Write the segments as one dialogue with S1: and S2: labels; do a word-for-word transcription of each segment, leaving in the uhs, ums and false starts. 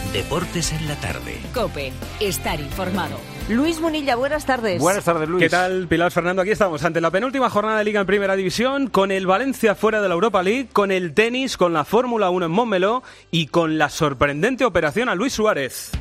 S1: Deportes en la tarde.
S2: COPE. Estar informado.
S3: Luis Munilla, buenas tardes.
S4: Buenas tardes, Luis.
S5: ¿Qué tal, Pilar Fernando? Aquí estamos, ante la penúltima jornada de Liga en Primera División, con el Valencia fuera de la Europa League, con el tenis, con la Fórmula uno en Montmeló y con la sorprendente operación a Luis Suárez.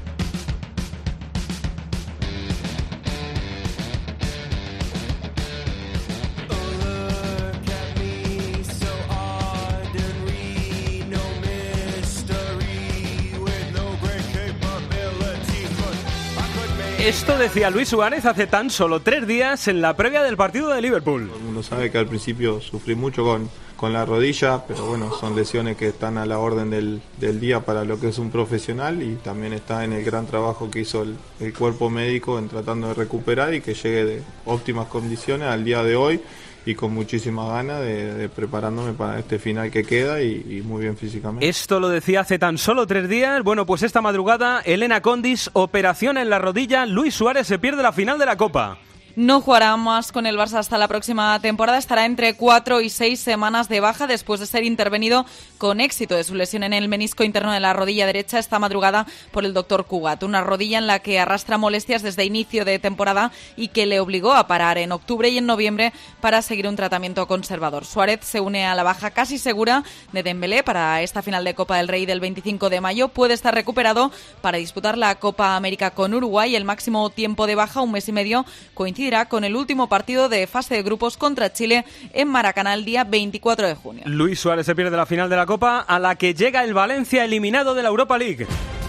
S5: Esto decía Luis Suárez hace tan solo tres días en la previa del partido de Liverpool.
S6: Todo el mundo sabe que al principio sufrí mucho con, con la rodilla, pero bueno, son lesiones que están a la orden del, del día para lo que es un profesional, y también está en el gran trabajo que hizo el, el cuerpo médico en tratando de recuperar y que llegue de óptimas condiciones al día de hoy, y con muchísimas ganas de, de preparándome para este final que queda y, y muy bien físicamente.
S5: Esto lo decía hace tan solo tres días. Bueno, pues esta madrugada, Elena Condis, operación en la rodilla, Luis Suárez se pierde la final de la Copa.
S7: No jugará más con el Barça hasta la próxima temporada. Estará entre cuatro y seis semanas de baja después de ser intervenido con éxito de su lesión en el menisco interno de la rodilla derecha esta madrugada por el doctor Cugat. Una rodilla en la que arrastra molestias desde inicio de temporada y que le obligó a parar en octubre y en noviembre para seguir un tratamiento conservador. Suárez se une a la baja casi segura de Dembélé para esta final de Copa del Rey del veinticinco de mayo. Puede estar recuperado para disputar la Copa América con Uruguay. El máximo tiempo de baja, un mes y medio, coincide con el último partido de fase de grupos contra Chile en Maracaná el día veinticuatro de junio.
S5: Luis Suárez se pierde la final de la Copa, a la que llega el Valencia eliminado de la Europa League.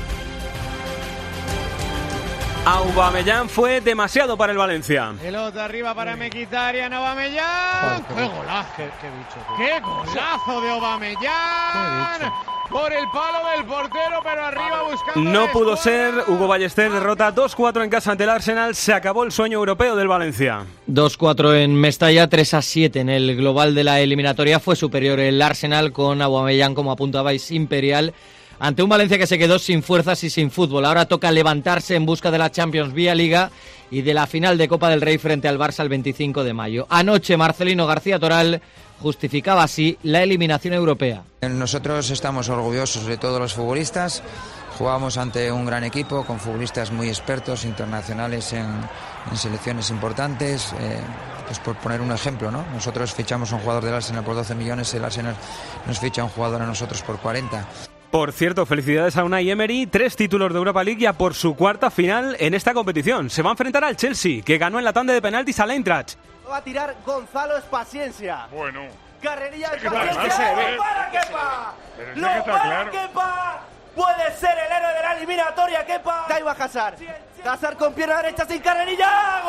S5: Aubameyang fue demasiado para el Valencia.
S8: Pelota arriba para Mkhitaryan, Aubameyang. ¡Qué golazo! ¡Qué, qué bicho! ¡Qué, qué golazo de Aubameyang! Por el palo del portero, pero arriba buscando...
S5: No pudo ser. Hugo Ballester derrota dos cuatro en casa ante el Arsenal. Se acabó el sueño europeo del Valencia.
S9: dos cuatro en Mestalla, tres a siete en el global de la eliminatoria. Fue superior el Arsenal con Aubameyang, como apuntabais, imperial, ante un Valencia que se quedó sin fuerzas y sin fútbol. Ahora toca levantarse en busca de la Champions vía Liga y de la final de Copa del Rey frente al Barça el veinticinco de mayo. Anoche Marcelino García Toral justificaba así la eliminación europea.
S10: Nosotros estamos orgullosos de todos los futbolistas. Jugamos ante un gran equipo con futbolistas muy expertos, internacionales en, en selecciones importantes. Eh, pues por poner un ejemplo, ¿no? Nosotros fichamos a un jugador del Arsenal por doce millones, el Arsenal nos ficha a un jugador a nosotros por cuarenta.
S5: Por cierto, felicidades a Unai Emery, tres títulos de Europa League ya por su cuarta final en esta competición. Se va a enfrentar al Chelsea, que ganó en la tanda de penaltis al Eintracht.
S11: Va a tirar Gonzalo Espaciencia.
S12: Bueno.
S11: Carrerilla de
S12: Espaciencia.
S11: ¡Lo para Kepa! ¡Lo para Kepa! Puede ser el héroe de la eliminatoria, Kepa. Ahí va Hazard. Hazard con pierna derecha sin carrerilla.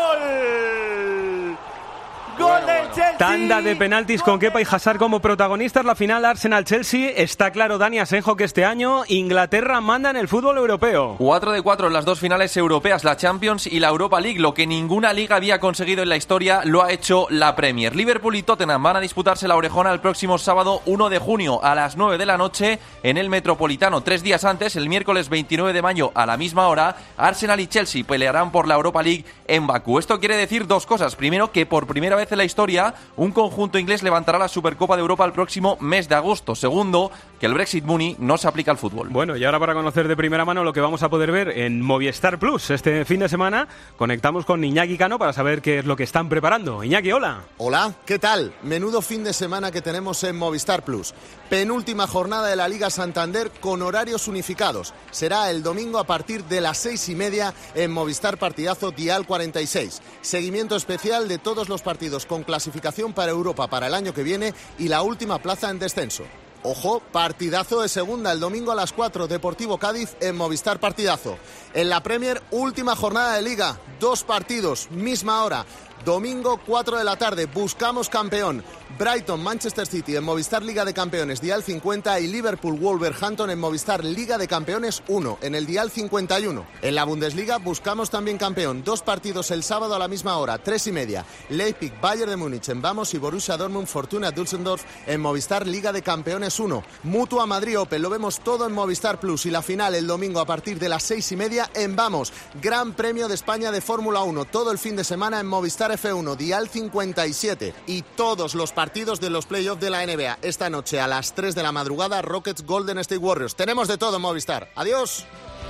S11: ¡Gol! ¡Gol del Chelsea!
S5: Tanda de penaltis con Kepa y Hazard como protagonistas. La final Arsenal-Chelsea. Está claro, Dani Asenjo, que este año Inglaterra manda en el fútbol europeo.
S13: cuatro de cuatro en las dos finales europeas, la Champions y la Europa League. Lo que ninguna liga había conseguido en la historia lo ha hecho la Premier. Liverpool y Tottenham van a disputarse la orejona el próximo sábado uno de junio a las nueve de la noche en el Metropolitano. Tres días antes, el miércoles veintinueve de mayo a la misma hora, Arsenal y Chelsea pelearán por la Europa League en Bakú. Esto quiere decir dos cosas. Primero, que por primera vez en la historia un conjunto inglés levantará la Supercopa de Europa el próximo mes de agosto. Segundo, que el Brexit Money no se aplica al fútbol.
S5: Bueno, y ahora para conocer de primera mano lo que vamos a poder ver en Movistar Plus este fin de semana, conectamos con Iñaki Cano para saber qué es lo que están preparando. Iñaki, hola.
S14: Hola, ¿qué tal? Menudo fin de semana que tenemos en Movistar Plus. Penúltima jornada de la Liga Santander con horarios unificados. Será el domingo a partir de las seis y media en Movistar Partidazo Dial cuarenta y seis. Seguimiento especial de todos los partidos con clasificación para Europa para el año que viene y la última plaza en descenso. Ojo, partidazo de segunda el domingo a las cuatro, Deportivo Cádiz en Movistar Partidazo. En la Premier, última jornada de Liga, dos partidos, misma hora. Domingo, cuatro de la tarde, buscamos campeón. Brighton, Manchester City en Movistar Liga de Campeones, Dial cincuenta, y Liverpool, Wolverhampton en Movistar Liga de Campeones uno, en el Dial cincuenta y uno. En la Bundesliga buscamos también campeón. Dos partidos el sábado a la misma hora, tres y media. Leipzig, Bayern de Múnich en Vamos y Borussia Dortmund, Fortuna Düsseldorf en Movistar Liga de Campeones uno. Mutua Madrid Open, lo vemos todo en Movistar Plus, y la final el domingo a partir de las seis y media en Vamos. Gran Premio de España de Fórmula uno, todo el fin de semana en Movistar F uno, Dial cincuenta y siete. Y todos los partidos de los playoffs de la N B A. Esta noche a las tres de la madrugada, Rockets Golden State Warriors. Tenemos de todo en Movistar. Adiós.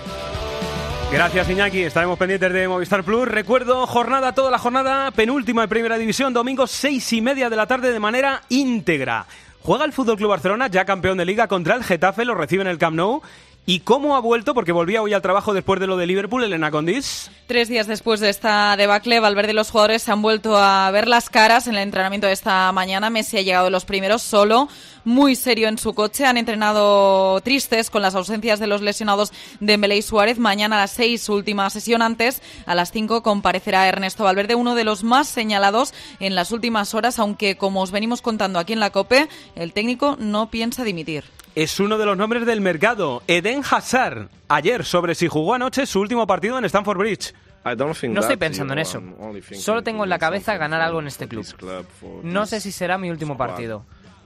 S5: Gracias, Iñaki. Estaremos pendientes de Movistar Plus. Recuerdo, jornada, toda la jornada, penúltima en Primera División, domingo seis y media de la tarde de manera íntegra. Juega el F C Barcelona, ya campeón de Liga, contra el Getafe, lo recibe en el Camp Nou. ¿Y cómo ha vuelto? Porque volvía hoy al trabajo después de lo de Liverpool, Elena Condis.
S7: Tres días después de esta debacle, Valverde y los jugadores se han vuelto a ver las caras en el entrenamiento de esta mañana. Messi ha llegado de los primeros solo, muy serio en su coche. Han entrenado tristes con las ausencias de los lesionados Dembélé y Suárez. Mañana a las seis, su última sesión antes. A las cinco comparecerá Ernesto Valverde, uno de los más señalados en las últimas horas, aunque, como os venimos contando aquí en la COPE, el técnico no piensa dimitir.
S5: Es uno de los nombres del mercado, Eden Hazard. Ayer, sobre si jugó anoche su último partido en Stamford Bridge.
S1: No estoy pensando en eso. Solo tengo en la cabeza ganar algo en este club. No sé si será mi último partido.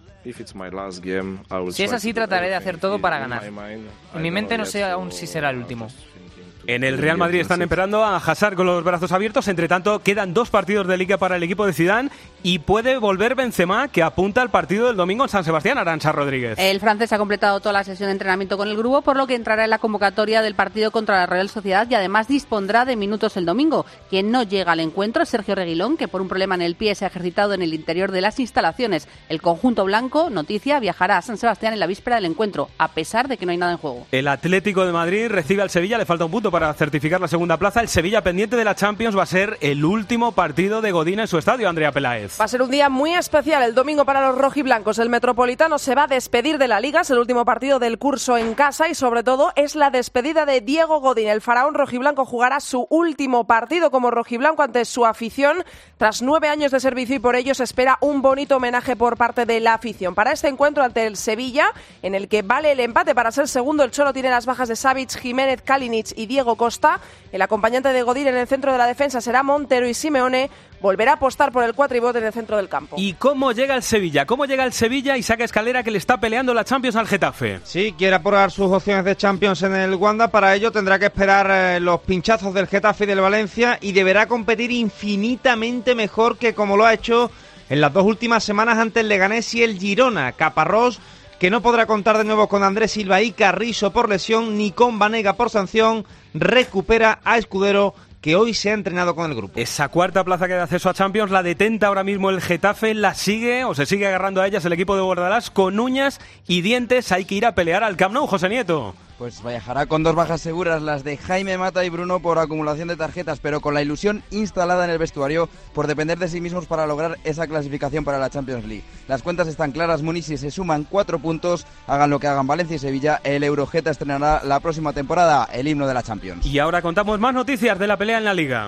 S1: Si es así, trataré de hacer todo para ganar. En mi mente no sé aún si será el último.
S5: En el Real Madrid están esperando a Hazard con los brazos abiertos. Entre tanto, quedan dos partidos de Liga para el equipo de Zidane y puede volver Benzema, que apunta al partido del domingo en San Sebastián. Arantxa Rodríguez.
S4: El francés ha completado toda la sesión de entrenamiento con el grupo, por lo que entrará en la convocatoria del partido contra la Real Sociedad y además dispondrá de minutos el domingo. Quien no llega al encuentro es Sergio Reguilón, que por un problema en el pie se ha ejercitado en el interior de las instalaciones. El conjunto blanco, noticia, viajará a San Sebastián en la víspera del encuentro, a pesar de que no hay nada en juego.
S5: El Atlético de Madrid recibe al Sevilla, le falta un punto para certificar la segunda plaza. El Sevilla, pendiente de la Champions, va a ser el último partido de Godín en su estadio, Andrea Peláez.
S12: Va a ser un día muy especial el domingo para los rojiblancos. El Metropolitano se va a despedir de la Liga, es el último partido del curso en casa y sobre todo es la despedida de Diego Godín. El faraón rojiblanco jugará su último partido como rojiblanco ante su afición tras nueve años de servicio y por ello se espera un bonito homenaje por parte de la afición. Para este encuentro ante el Sevilla, en el que vale el empate para ser segundo, el Cholo tiene las bajas de Savic, Jiménez, Kalinic y Diego Costa. El acompañante de Godín en el centro de la defensa será Montero y Simeone volverá a apostar por el cuatribote en el centro del campo.
S5: ¿Y cómo llega el Sevilla? ¿Cómo llega el Sevilla y saca Escalera, que le está peleando la Champions al Getafe?
S15: Sí, quiere apurar sus opciones de Champions en el Wanda. Para ello tendrá que esperar eh, los pinchazos del Getafe y del Valencia y deberá competir infinitamente mejor que como lo ha hecho en las dos últimas semanas ante el Leganés y el Girona. Caparrós, que no podrá contar de nuevo con Andrés Silva y Carrizo por lesión, ni con Banega por sanción, recupera a Escudero, que hoy se ha entrenado con el grupo.
S5: Esa cuarta plaza que da acceso a Champions la detenta ahora mismo el Getafe, la sigue o se sigue agarrando a ellas el equipo de Bordalás con uñas y dientes. Hay que ir a pelear al Camp Nou, José Nieto.
S16: Pues viajará con dos bajas seguras, las de Jaime Mata y Bruno por acumulación de tarjetas, pero con la ilusión instalada en el vestuario por depender de sí mismos para lograr esa clasificación para la Champions League. Las cuentas están claras, Muniz, y se suman cuatro puntos, hagan lo que hagan Valencia y Sevilla, el Eurogeta estrenará la próxima temporada el himno de la Champions.
S5: Y ahora contamos más noticias de la pelea en la Liga.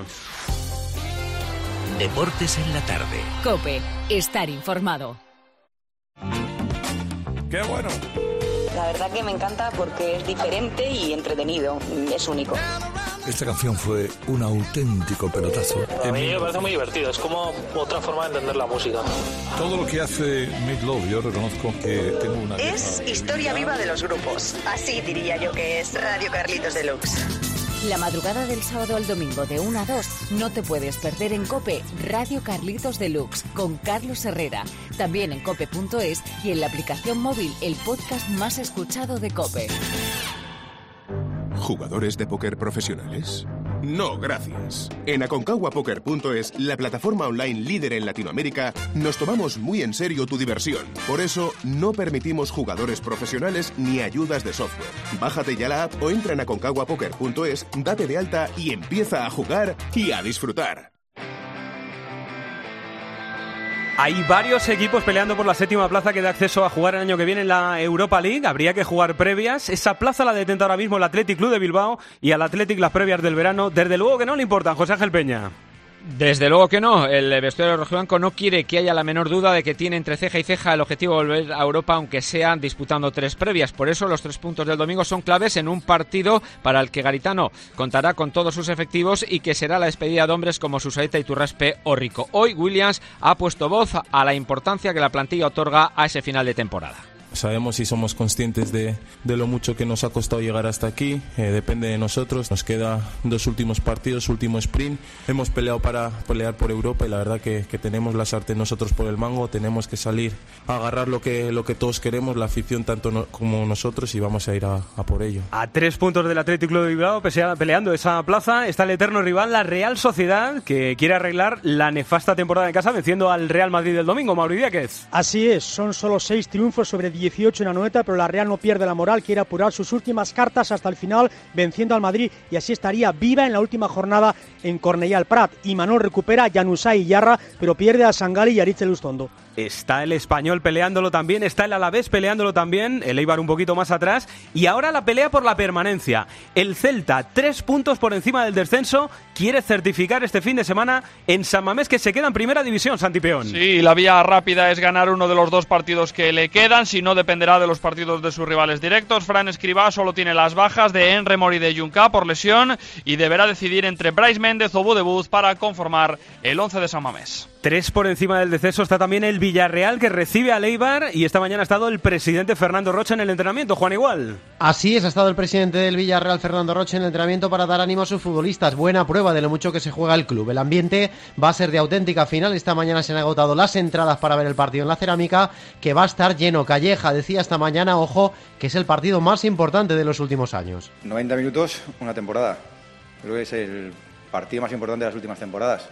S2: Deportes en la tarde. COPE, estar informado.
S17: ¡Qué bueno!
S18: La verdad que me encanta porque es diferente y entretenido, es único.
S17: Esta canción fue un auténtico pelotazo.
S19: A mí me parece muy divertido, es como otra forma de entender la música.
S17: Todo lo que hace Meat Loaf, yo reconozco que tengo una...
S18: Es historia viva de los grupos, así diría yo que es Radio Carlitos Deluxe.
S2: La madrugada del sábado al domingo de una a dos no te puedes perder en COPE Radio Carlitos Deluxe con Carlos Herrera. También en cope punto es y en la aplicación móvil, el podcast más escuchado de COPE.
S20: ¿Jugadores de póker profesionales? No, gracias. En aconcagua poker punto es, la plataforma online líder en Latinoamérica, nos tomamos muy en serio tu diversión. Por eso, no permitimos jugadores profesionales ni ayudas de software. Bájate ya la app o entra en aconcagua poker punto es, date de alta y empieza a jugar y a disfrutar.
S5: Hay varios equipos peleando por la séptima plaza que da acceso a jugar el año que viene en la Europa League. Habría que jugar previas. Esa plaza la detenta ahora mismo el Athletic Club de Bilbao y al Athletic las previas del verano. Desde luego que no le importan, José Ángel Peña.
S9: Desde luego que no, el vestuario rojiblanco no quiere que haya la menor duda de que tiene entre ceja y ceja el objetivo de volver a Europa, aunque sean disputando tres previas. Por eso los tres puntos del domingo son claves en un partido para el que Garitano contará con todos sus efectivos y que será la despedida de hombres como Susaeta, Iturraspe o Rico. Hoy Williams ha puesto voz a la importancia que la plantilla otorga a ese final de temporada.
S17: Sabemos y somos conscientes de, de lo mucho que nos ha costado llegar hasta aquí. Eh, depende de nosotros. Nos queda dos últimos partidos, último sprint. Hemos peleado para pelear por Europa y la verdad que, que tenemos la sartén nosotros por el mango. Tenemos que salir a agarrar lo que, lo que todos queremos, la afición tanto no, como nosotros, y vamos a ir a, a por ello.
S5: A tres puntos del Athletic Club de Bilbao, peleando esa plaza, está el eterno rival, la Real Sociedad, que quiere arreglar la nefasta temporada en casa venciendo al Real Madrid el domingo. Mauri Díaz.
S21: Así es, son solo seis triunfos sobre dieciocho en Anoeta, pero la Real no pierde la moral, quiere apurar sus últimas cartas hasta el final, venciendo al Madrid, y así estaría viva en la última jornada en Cornellà al Prat. Y Manol recupera a Januzaj y Yarra, pero pierde a Sangali y Aritz Elustondo.
S5: Está el Español peleándolo también, está el Alavés peleándolo también, el Eibar un poquito más atrás, y ahora la pelea por la permanencia. El Celta, tres puntos por encima del descenso, quiere certificar este fin de semana en San Mamés, que se queda en primera división, Santi Peón.
S22: Sí, la vía rápida es ganar uno de los dos partidos que le quedan, si no dependerá de los partidos de sus rivales directos. Fran Escribá solo tiene las bajas de Enremor y de Junca por lesión, y deberá decidir entre Brais Méndez o Budebuz para conformar el once de San Mamés.
S5: Tres por encima del descenso está también el Villarreal, que recibe al Eibar, y esta mañana ha estado el presidente Fernando Rocha en el entrenamiento. Juan Igual.
S23: Así es, ha estado el presidente del Villarreal, Fernando Rocha, en el entrenamiento para dar ánimo a sus futbolistas. Buena prueba de lo mucho que se juega el club. El ambiente va a ser de auténtica final. Esta mañana se han agotado las entradas para ver el partido en la Cerámica, que va a estar lleno. Calleja decía esta mañana, ojo, que es el partido más importante de los últimos años.
S24: noventa minutos, una temporada. Creo que es el partido más importante de las últimas temporadas.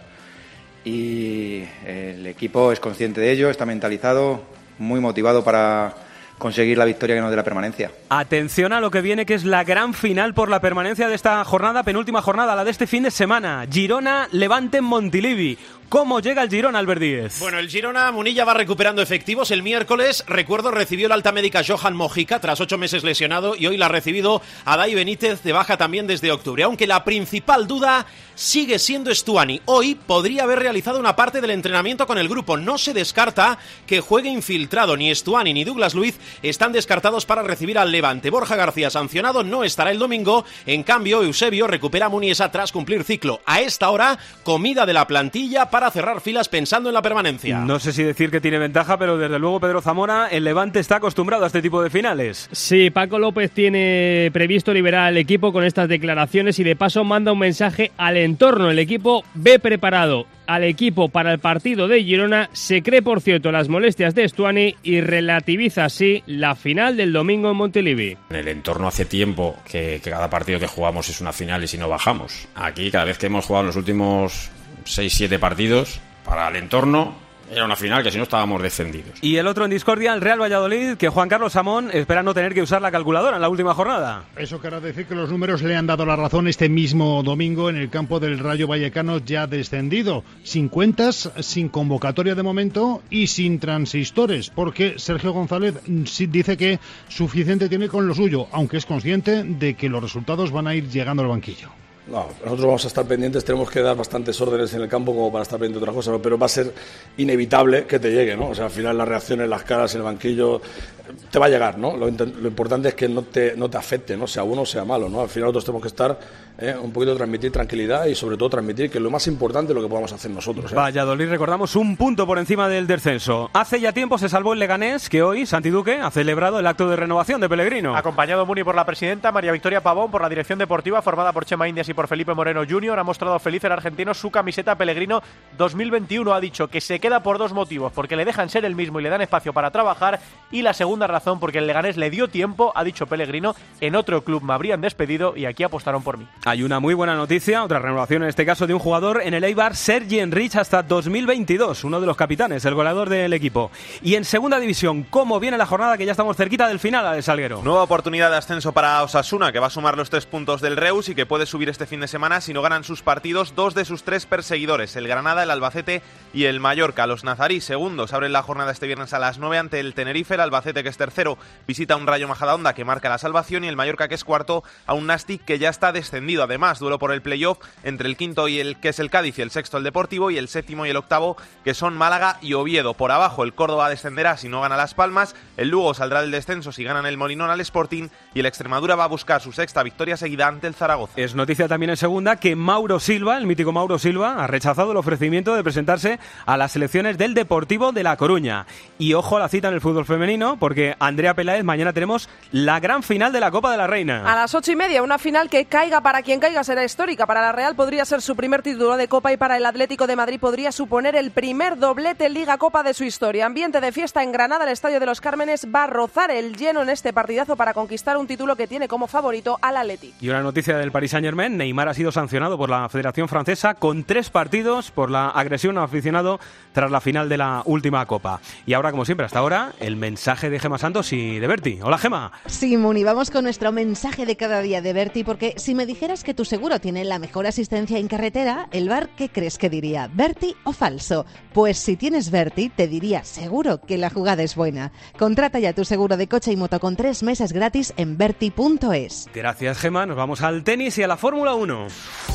S24: Y el equipo es consciente de ello, está mentalizado, muy motivado para conseguir la victoria que nos dé la permanencia.
S5: Atención a lo que viene, que es la gran final por la permanencia de esta jornada, penúltima jornada, la de este fin de semana. Girona, Levante en Montilivi. ¿Cómo llega el Girona, Albert Díez?
S25: Bueno, el Girona, Munilla va recuperando efectivos. El miércoles, recuerdo, recibió la alta médica Johan Mojica tras ocho meses lesionado, y hoy la ha recibido Adai Benítez, de baja también desde octubre. Aunque la principal duda sigue siendo Stuani. Hoy podría haber realizado una parte del entrenamiento con el grupo. No se descarta que juegue infiltrado. Ni Stuani ni Douglas Luiz están descartados para recibir al Levante. Borja García, sancionado, no estará el domingo. En cambio, Eusebio recupera a Muniesa tras cumplir ciclo. A esta hora, comida de la plantilla para cerrar filas pensando en la permanencia.
S5: No sé si decir que tiene ventaja, pero desde luego Pedro Zamora, el Levante está acostumbrado a este tipo de finales.
S26: Sí, Paco López tiene previsto liberar al equipo con estas declaraciones, y de paso manda un mensaje al entorno. El equipo ve preparado al equipo para el partido de Girona, se cree por cierto las molestias de Stuani y relativiza así la final del domingo en Montilivi.
S27: En el entorno hace tiempo que, que cada partido que jugamos es una final y si no bajamos. Aquí cada vez que hemos jugado en los últimos seis siete partidos, para el entorno era una final que si no estábamos descendidos.
S5: Y el otro en discordia, el Real Valladolid, que Juan Carlos Samón espera no tener que usar la calculadora en la última jornada.
S28: Eso quiere decir que los números le han dado la razón este mismo domingo en el campo del Rayo Vallecano, ya descendido, sin cuentas, sin convocatoria de momento y sin transistores, porque Sergio González dice que suficiente tiene con lo suyo, aunque es consciente de que los resultados van a ir llegando al banquillo.
S29: No, nosotros vamos a estar pendientes, tenemos que dar bastantes órdenes en el campo como para estar pendientes de otras cosas, ¿no? Pero va a ser inevitable que te llegue, ¿no? O sea, al final las reacciones, las caras en el banquillo, te va a llegar, ¿no? Lo, lo importante es que no te, no te afecte, ¿no? Sea bueno o sea malo, ¿no? Al final nosotros tenemos que estar eh, un poquito transmitir tranquilidad y sobre todo transmitir que lo más importante es lo que podamos hacer nosotros, ¿eh?
S5: Valladolid, recordamos, un punto por encima del descenso. Hace ya tiempo se salvó el Leganés, que hoy Santi Duque ha celebrado el acto de renovación de Pellegrino.
S30: Acompañado Muni por la presidenta, María Victoria Pavón por la dirección deportiva, formada por Chema Indias y por Felipe Moreno junior, ha mostrado feliz el argentino su camiseta Pellegrino dos mil veintiuno. Ha dicho que se queda por dos motivos, porque le dejan ser el mismo y le dan espacio para trabajar, y la segunda razón porque el Leganés le dio tiempo, ha dicho Pellegrino, en otro club me habrían despedido y aquí apostaron por mí.
S5: Hay una muy buena noticia, otra renovación en este caso de un jugador en el Eibar, Sergi Enrich, hasta dos mil veintidós, uno de los capitanes, el goleador del equipo. Y en segunda división, ¿cómo viene la jornada, que ya estamos cerquita del final, de Salguero?
S31: Nueva oportunidad de ascenso para Osasuna, que va a sumar los tres puntos del Reus y que puede subir este fin de semana si no ganan sus partidos dos de sus tres perseguidores, el Granada, el Albacete y el Mallorca. Los nazarí, segundos, abren la jornada este viernes a las nueve ante el Tenerife. El Albacete, que es tercero, visita un Rayo Majadahonda que marca la salvación, y el Mallorca, que es cuarto, a un Nastic que ya está descendido. Además, duelo por el playoff entre el quinto y el que es el Cádiz y el sexto el Deportivo, y el séptimo y el octavo que son Málaga y Oviedo. Por abajo el Córdoba descenderá si no gana Las Palmas, el Lugo saldrá del descenso si ganan el Molinón al Sporting, y el Extremadura va a buscar su sexta victoria seguida ante el Zaragoza.
S5: Es noticia también también en segunda que Mauro Silva, el mítico Mauro Silva, ha rechazado el ofrecimiento de presentarse a las selecciones del Deportivo de La Coruña. Y ojo a la cita en el fútbol femenino, porque Andrea Peláez, mañana tenemos la gran final de la Copa de la Reina.
S1: A las ocho y media, una final que caiga para quien caiga será histórica. Para la Real podría ser su primer título de Copa y para el Atlético de Madrid podría suponer el primer doblete Liga Copa de su historia. Ambiente de fiesta en Granada, el Estadio de los Cármenes va a rozar el lleno en este partidazo para conquistar un título que tiene como favorito al Atleti.
S5: Y una noticia del Paris Saint-Germain: Neymar ha sido sancionado por la Federación Francesa con tres partidos por la agresión a un aficionado tras la final de la última Copa. Y ahora, como siempre, hasta ahora, el mensaje de Gemma Santos y de Berti. Hola, Gemma.
S3: Sí, Muni, vamos con nuestro mensaje de cada día de Berti, porque si me dijeras que tu seguro tiene la mejor asistencia en carretera, el bar, ¿qué crees que diría? ¿Berti o falso? Pues si tienes Berti, te diría seguro que la jugada es buena. Contrata ya tu seguro de coche y moto con tres meses gratis en berti punto es.
S5: Gracias, Gemma. Nos vamos al tenis y a la Fórmula uno.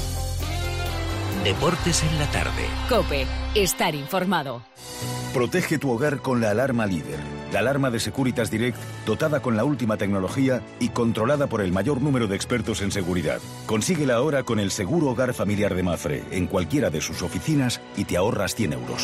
S4: Deportes en la tarde.
S2: COPE. Estar informado.
S4: Protege tu hogar con la alarma líder. La alarma de Securitas Direct, dotada con la última tecnología y controlada por el mayor número de expertos en seguridad. Consíguela ahora con el seguro hogar familiar de Mafre, en cualquiera de sus oficinas, y te ahorras cien euros.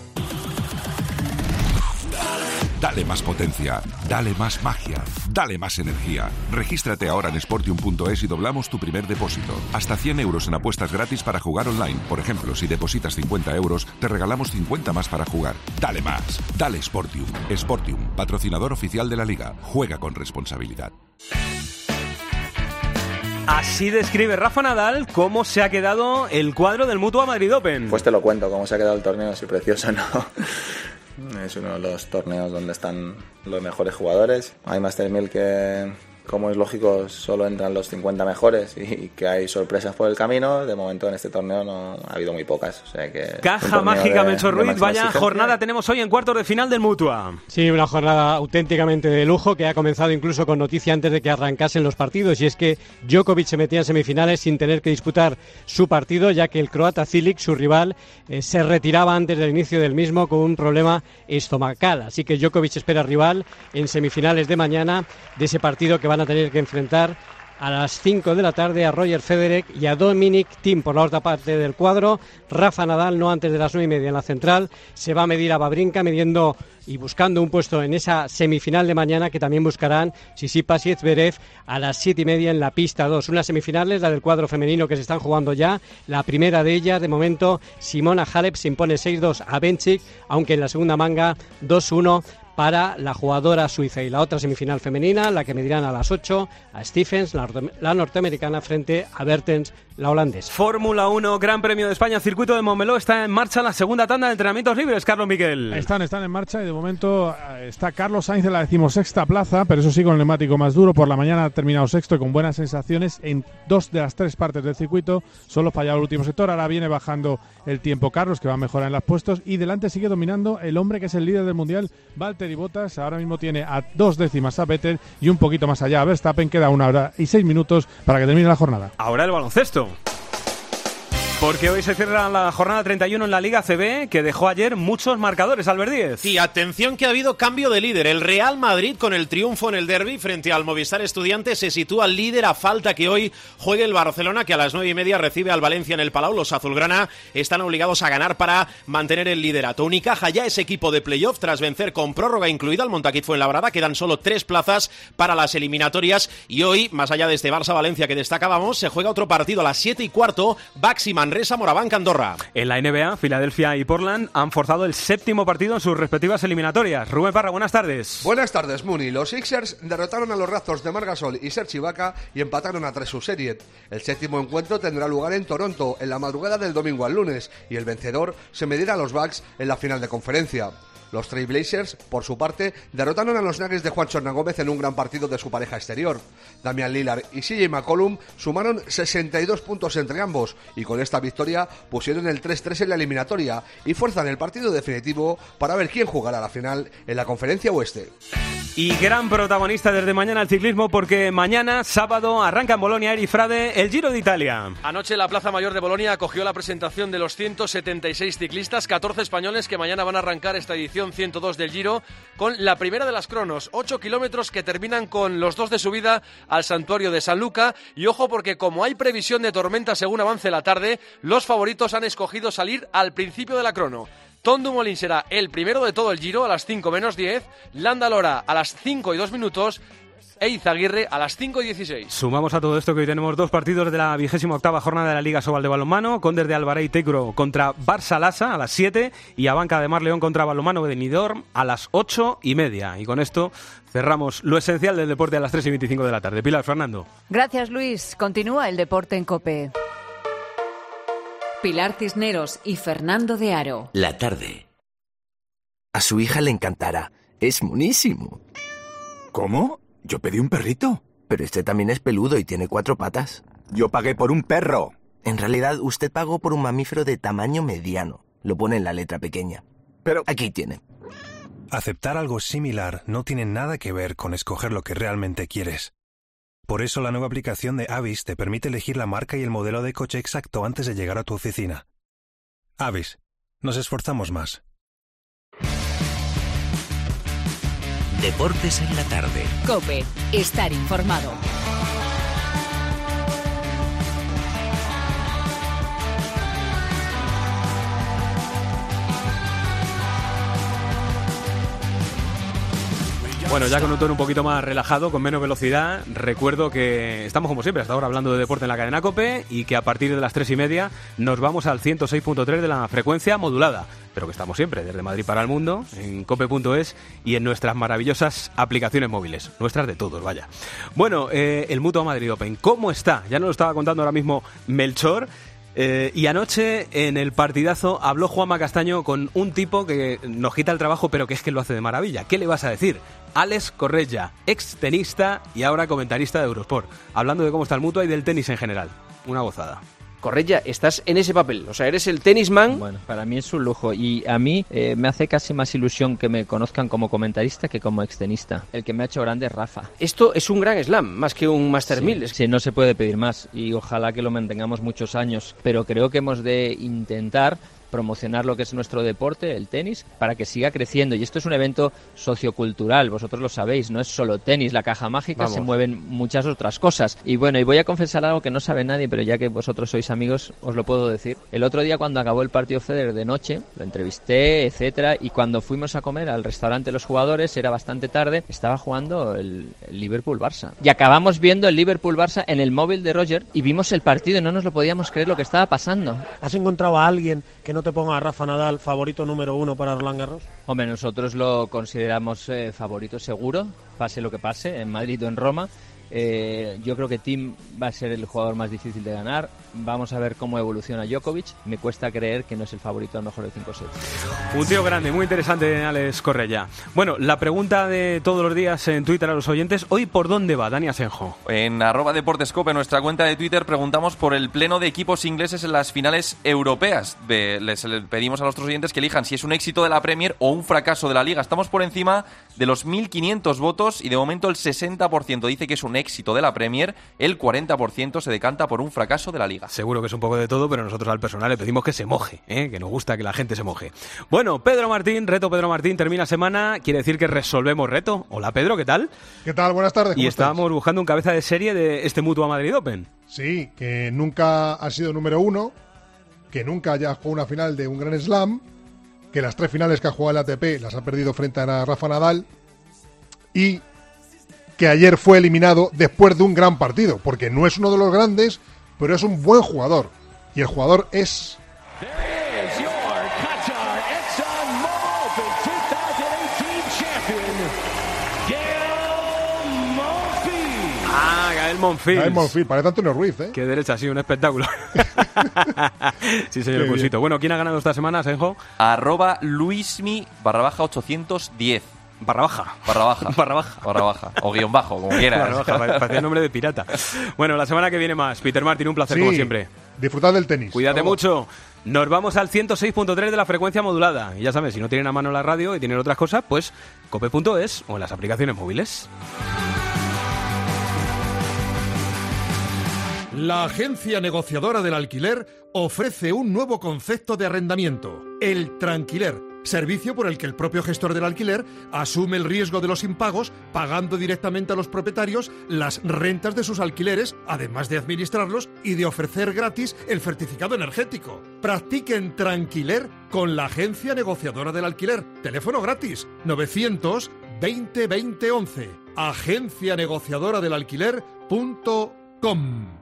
S6: Dale más potencia, dale más magia, dale más energía. Regístrate ahora en sportium punto es y doblamos tu primer depósito. Hasta cien euros en apuestas gratis para jugar online. Por ejemplo, si depositas cincuenta euros, te regalamos cincuenta más para jugar. Dale más, dale Sportium. Sportium, patrocinador oficial de la Liga. Juega con responsabilidad.
S5: Así describe Rafa Nadal cómo se ha quedado el cuadro del Mutua Madrid Open.
S7: Pues te lo cuento, cómo se ha quedado el torneo, así precioso, ¿no? Es uno de los torneos donde están los mejores jugadores. Hay Master mil que, como es lógico, solo entran los cincuenta mejores y que hay sorpresas por el camino. De momento en este torneo no ha habido muy pocas. O sea que
S5: Caja mágica, Melchor Ruiz. Vaya jornada tenemos hoy en cuartos de final del Mutua.
S21: Sí, una jornada auténticamente de lujo que ha comenzado incluso con noticia antes de que arrancasen los partidos, y es que Djokovic se metía en semifinales sin tener que disputar su partido, ya que el croata Cilic, su rival, eh, se retiraba antes del inicio del mismo con un problema estomacal. Así que Djokovic espera rival en semifinales de mañana de ese partido que van a tener que enfrentar a las cinco de la tarde a Roger Federer y a Dominic Thiem por la otra parte del cuadro. Rafa Nadal, no antes de las nueve y media en la central, se va a medir a Wawrinka, midiendo y buscando un puesto en esa semifinal de mañana, que también buscarán Tsitsipas y Zverev a las siete y media en la pista dos. Unas semifinales, la del cuadro femenino, que se están jugando ya. La primera de ellas, de momento, Simona Halep se impone seis dos a Bencic, aunque en la segunda manga dos uno para la jugadora suiza. Y la otra semifinal femenina, la que medirán a las ocho, a Stephens, la, la norteamericana, frente a Bertens, la holandesa.
S5: Fórmula uno, Gran Premio de España, circuito de Montmeló. Está en marcha la segunda tanda de entrenamientos libres, Carlos Miquel.
S28: Están, están en marcha y de momento está Carlos Sainz en la decimosexta plaza, pero eso sí, con el neumático más duro. Por la mañana ha terminado sexto y con buenas sensaciones en dos de las tres partes del circuito. Solo fallado el último sector. Ahora viene bajando el tiempo Carlos, que va a mejorar en los puestos, y delante sigue dominando el hombre que es el líder del mundial, Valtteri Bottas. Ahora mismo tiene a dos décimas a Vettel y un poquito más allá a Verstappen. Queda una hora y seis minutos para que termine la jornada.
S5: Ahora el baloncesto. Porque hoy se cierra la jornada treinta y uno en la Liga C B, que dejó ayer muchos marcadores, Albert Díez.
S25: Sí, atención que ha habido cambio de líder. El Real Madrid, con el triunfo en el derbi frente al Movistar Estudiantes, se sitúa líder a falta que hoy juegue el Barcelona, que a las nueve y media recibe al Valencia en el Palau. Los azulgrana están obligados a ganar para mantener el liderato. Unicaja ya es equipo de playoff tras vencer con prórroga incluida al Montaquit Fuenlabrada. Quedan solo tres plazas para las eliminatorias y hoy, más allá de este Barça-Valencia que destacábamos, se juega otro partido a las siete y cuarto, Baxi Manresa Moraván Andorra.
S5: En la N B A, Filadelfia y Portland han forzado el séptimo partido en sus respectivas eliminatorias. Rubén Parra, buenas tardes.
S8: Buenas tardes, Muni. Los Sixers derrotaron a los Raptors de Marc Gasol y Serge Ibaka y empataron a tres su serie. El séptimo encuentro tendrá lugar en Toronto en la madrugada del domingo al lunes y el vencedor se medirá a los Bucks en la final de conferencia. Los Trail Blazers, por su parte, derrotaron a los Nuggets de Juancho Hernán Gómez en un gran partido de su pareja exterior. Damian Lillard y C J McCollum sumaron sesenta y dos puntos entre ambos y con esta victoria pusieron el tres tres en la eliminatoria y fuerzan el partido definitivo para ver quién jugará la final en la Conferencia Oeste.
S5: Y gran protagonista desde mañana el ciclismo, porque mañana, sábado, arranca en Bolonia Erifrade el Giro de Italia.
S10: Anoche la Plaza Mayor de Bolonia acogió la presentación de los ciento setenta y seis ciclistas, catorce españoles que mañana van a arrancar esta edición
S9: edición ciento dos del Giro, con la primera de las cronos, ocho kilómetros que terminan con los dos de subida al santuario de San Luca. Y ojo, porque como hay previsión de tormenta según avance la tarde, los favoritos han escogido salir al principio de la crono. Tom Dumoulin será el primero de todo el Giro a las cinco menos diez, Landa Lora a las cinco y dos minutos, e Izaguirre a las cinco y dieciséis.
S5: Sumamos a todo esto que hoy tenemos dos partidos de la vigésima octava jornada de la Liga Sobal de balonmano, Condés de Alvará y Tecro contra Barça Lassa a las siete y Abanca de Mar León contra Balonmano Benidorm a las ocho y media. Y con esto cerramos lo esencial del deporte a las tres y veinticinco de la tarde. Pilar, Fernando.
S2: Gracias, Luis. Continúa el deporte en COPE. Pilar Cisneros y Fernando de Aro.
S10: La tarde. A su hija le encantará. Es monísimo.
S11: ¿Cómo? Yo pedí un perrito.
S10: Pero este también es peludo y tiene cuatro patas.
S11: Yo pagué por un perro.
S10: En realidad, usted pagó por un mamífero de tamaño mediano. Lo pone en la letra pequeña.
S11: Pero
S10: aquí tiene.
S12: Aceptar algo similar no tiene nada que ver con escoger lo que realmente quieres. Por eso la nueva aplicación de Avis te permite elegir la marca y el modelo de coche exacto antes de llegar a tu oficina. Avis, nos esforzamos más.
S2: Deportes en la tarde. COPE, estar informado.
S5: Bueno, ya con un tono un poquito más relajado, con menos velocidad, recuerdo que estamos como siempre hasta ahora hablando de deporte en la cadena COPE y que a partir de las tres y media nos vamos al ciento seis punto tres de la frecuencia modulada, pero que estamos siempre desde Madrid para el mundo, en cope punto es y en nuestras maravillosas aplicaciones móviles, nuestras de todos, vaya. Bueno, eh, el Mutua Madrid Open, ¿cómo está? Ya nos lo estaba contando ahora mismo Melchor. Eh, y anoche en el partidazo habló Juanma Castaño con un tipo que nos quita el trabajo, pero que es que lo hace de maravilla. ¿Qué le vas a decir? Alex Correia, ex tenista y ahora comentarista de Eurosport, hablando de cómo está el Mutua y del tenis en general. Una gozada.
S13: Correia, estás en ese papel, o sea, eres el tenisman.
S14: Bueno, para mí es un lujo y a mí eh, me hace casi más ilusión que me conozcan como comentarista que como extenista. El que me ha hecho grande es Rafa.
S13: Esto es un gran slam, más que un Master
S14: sí,
S13: mil.
S14: Sí, no se puede pedir más y ojalá que lo mantengamos muchos años, pero creo que hemos de intentar promocionar lo que es nuestro deporte, el tenis, para que siga creciendo. Y esto es un evento sociocultural, vosotros lo sabéis, no es solo tenis, la caja mágica, Vamos. Se mueven muchas otras cosas. Y bueno, y voy a confesar algo que no sabe nadie, pero ya que vosotros sois amigos, os lo puedo decir. El otro día cuando acabó el partido Federer de noche, lo entrevisté, etcétera, y cuando fuimos a comer al restaurante los jugadores, era bastante tarde, estaba jugando el, el Liverpool-Barça. Y acabamos viendo el Liverpool-Barça en el móvil de Roger y vimos el partido y no nos lo podíamos creer lo que estaba pasando.
S21: ¿Has encontrado a alguien que no te ponga a Rafa Nadal favorito número uno para Roland Garros?
S14: Hombre, nosotros lo consideramos eh, favorito seguro, pase lo que pase, en Madrid o en Roma. Eh, yo creo que Tim va a ser el jugador más difícil de ganar. Vamos a ver cómo evoluciona Djokovic. Me cuesta creer que no es el favorito a lo mejor de cinco sets.
S5: Un tío grande, muy interesante, Alex Correia. Bueno, la pregunta de todos los días en Twitter a los oyentes, ¿hoy por dónde va Dani Asenjo?
S15: En arroba deportescope, en nuestra cuenta de Twitter, preguntamos por el pleno de equipos ingleses en las finales europeas. De, les, les pedimos a nuestros oyentes que elijan si es un éxito de la Premier o un fracaso de la Liga. Estamos por encima de los mil quinientos votos y de momento el sesenta por ciento dice que es un éxito de la Premier, el cuarenta por ciento se decanta por un fracaso de la Liga.
S5: Seguro que es un poco de todo, pero nosotros al personal le pedimos que se moje, ¿eh? Que nos gusta que la gente se moje. Bueno, Pedro Martín, reto Pedro Martín, termina semana, quiere decir que resolvemos reto. Hola Pedro, ¿qué tal?
S16: ¿Qué tal? Buenas tardes.
S5: Y
S16: estáis?
S5: estábamos buscando un cabeza de serie de este Mutua Madrid Open.
S16: Sí, que nunca ha sido número uno, que nunca haya jugado una final de un Grand Slam, que las tres finales que ha jugado el A T P las ha perdido frente a Rafa Nadal y que ayer fue eliminado después de un gran partido, porque no es uno de los grandes, pero es un buen jugador. Y el jugador es...
S5: Ah, Gael Monfils.
S16: Gael Monfils, parece Antonio Ruiz, ¿eh?
S5: Qué derecha, sí, un espectáculo. Sí, señor Pulsito. Bueno, ¿quién ha ganado esta semana, Senjo?
S15: Arroba Luismi barra baja ochocientos diez.
S5: Barra baja.
S15: Barra baja.
S5: Barra baja.
S15: Barra baja. O guión bajo, como quieras.
S5: Barra baja, parecía el nombre de pirata. Bueno, la semana que viene más. Peter Martin, un placer
S16: sí,
S5: como siempre.
S16: Disfrutad del tenis.
S5: Cuídate mucho. Nos vamos al ciento seis punto tres de la frecuencia modulada. Y ya sabes, si no tienen a mano la radio y tienen otras cosas, pues cope punto es o en las aplicaciones móviles.
S18: La agencia negociadora del alquiler ofrece un nuevo concepto de arrendamiento, el tranquiler.
S17: servicio por el que el propio gestor del alquiler asume el riesgo de los impagos, pagando directamente a los propietarios las rentas de sus alquileres, además de administrarlos y de ofrecer gratis el certificado energético. Practiquen Tranquiler con la agencia negociadora del alquiler. Teléfono gratis novecientos veinte veinte once. agencia negociadora del alquiler punto com.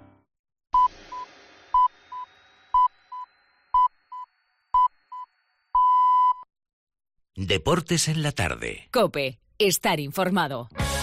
S18: Deportes en la tarde.
S2: COPE. Estar informado.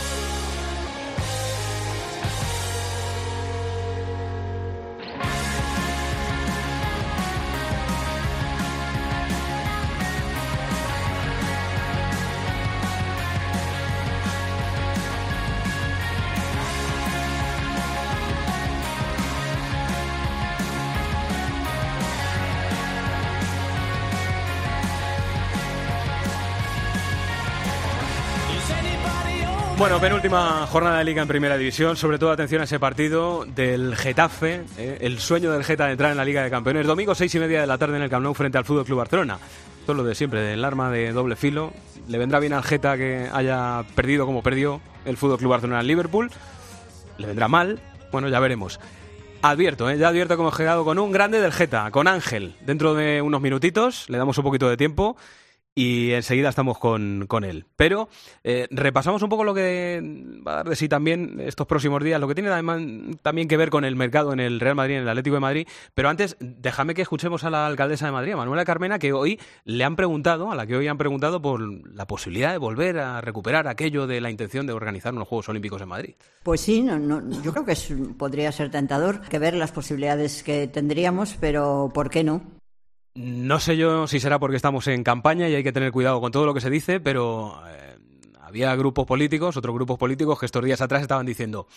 S5: Bueno, penúltima jornada de Liga en Primera División. Sobre todo atención a ese partido del Getafe, eh, el sueño del Geta de entrar en la Liga de Campeones. Domingo seis y media de la tarde en el Camp Nou frente al F C Barcelona. Esto es lo de siempre, el arma de doble filo. Le vendrá bien al Geta que haya perdido como perdió el F C Barcelona al Liverpool. Le vendrá mal, bueno, ya veremos. Advierto, ¿eh? ya advierto que hemos quedado con un grande del Geta, con Ángel. Dentro de unos minutitos, le damos un poquito de tiempo y enseguida estamos con, con él. Pero eh, repasamos un poco lo que va a dar de sí también estos próximos días, lo que tiene además también que ver con el mercado en el Real Madrid, en el Atlético de Madrid. Pero antes, déjame que escuchemos a la alcaldesa de Madrid, a Manuela Carmena, que hoy le han preguntado, a la que hoy han preguntado por la posibilidad de volver a recuperar aquello de la intención de organizar unos Juegos Olímpicos en Madrid.
S19: Pues sí, no, no, yo creo que es, podría ser tentador que ver las posibilidades que tendríamos, pero ¿por qué no?
S5: No sé yo si será porque estamos en campaña y hay que tener cuidado con todo lo que se dice, pero eh, había grupos políticos, otros grupos políticos que estos días atrás estaban diciendo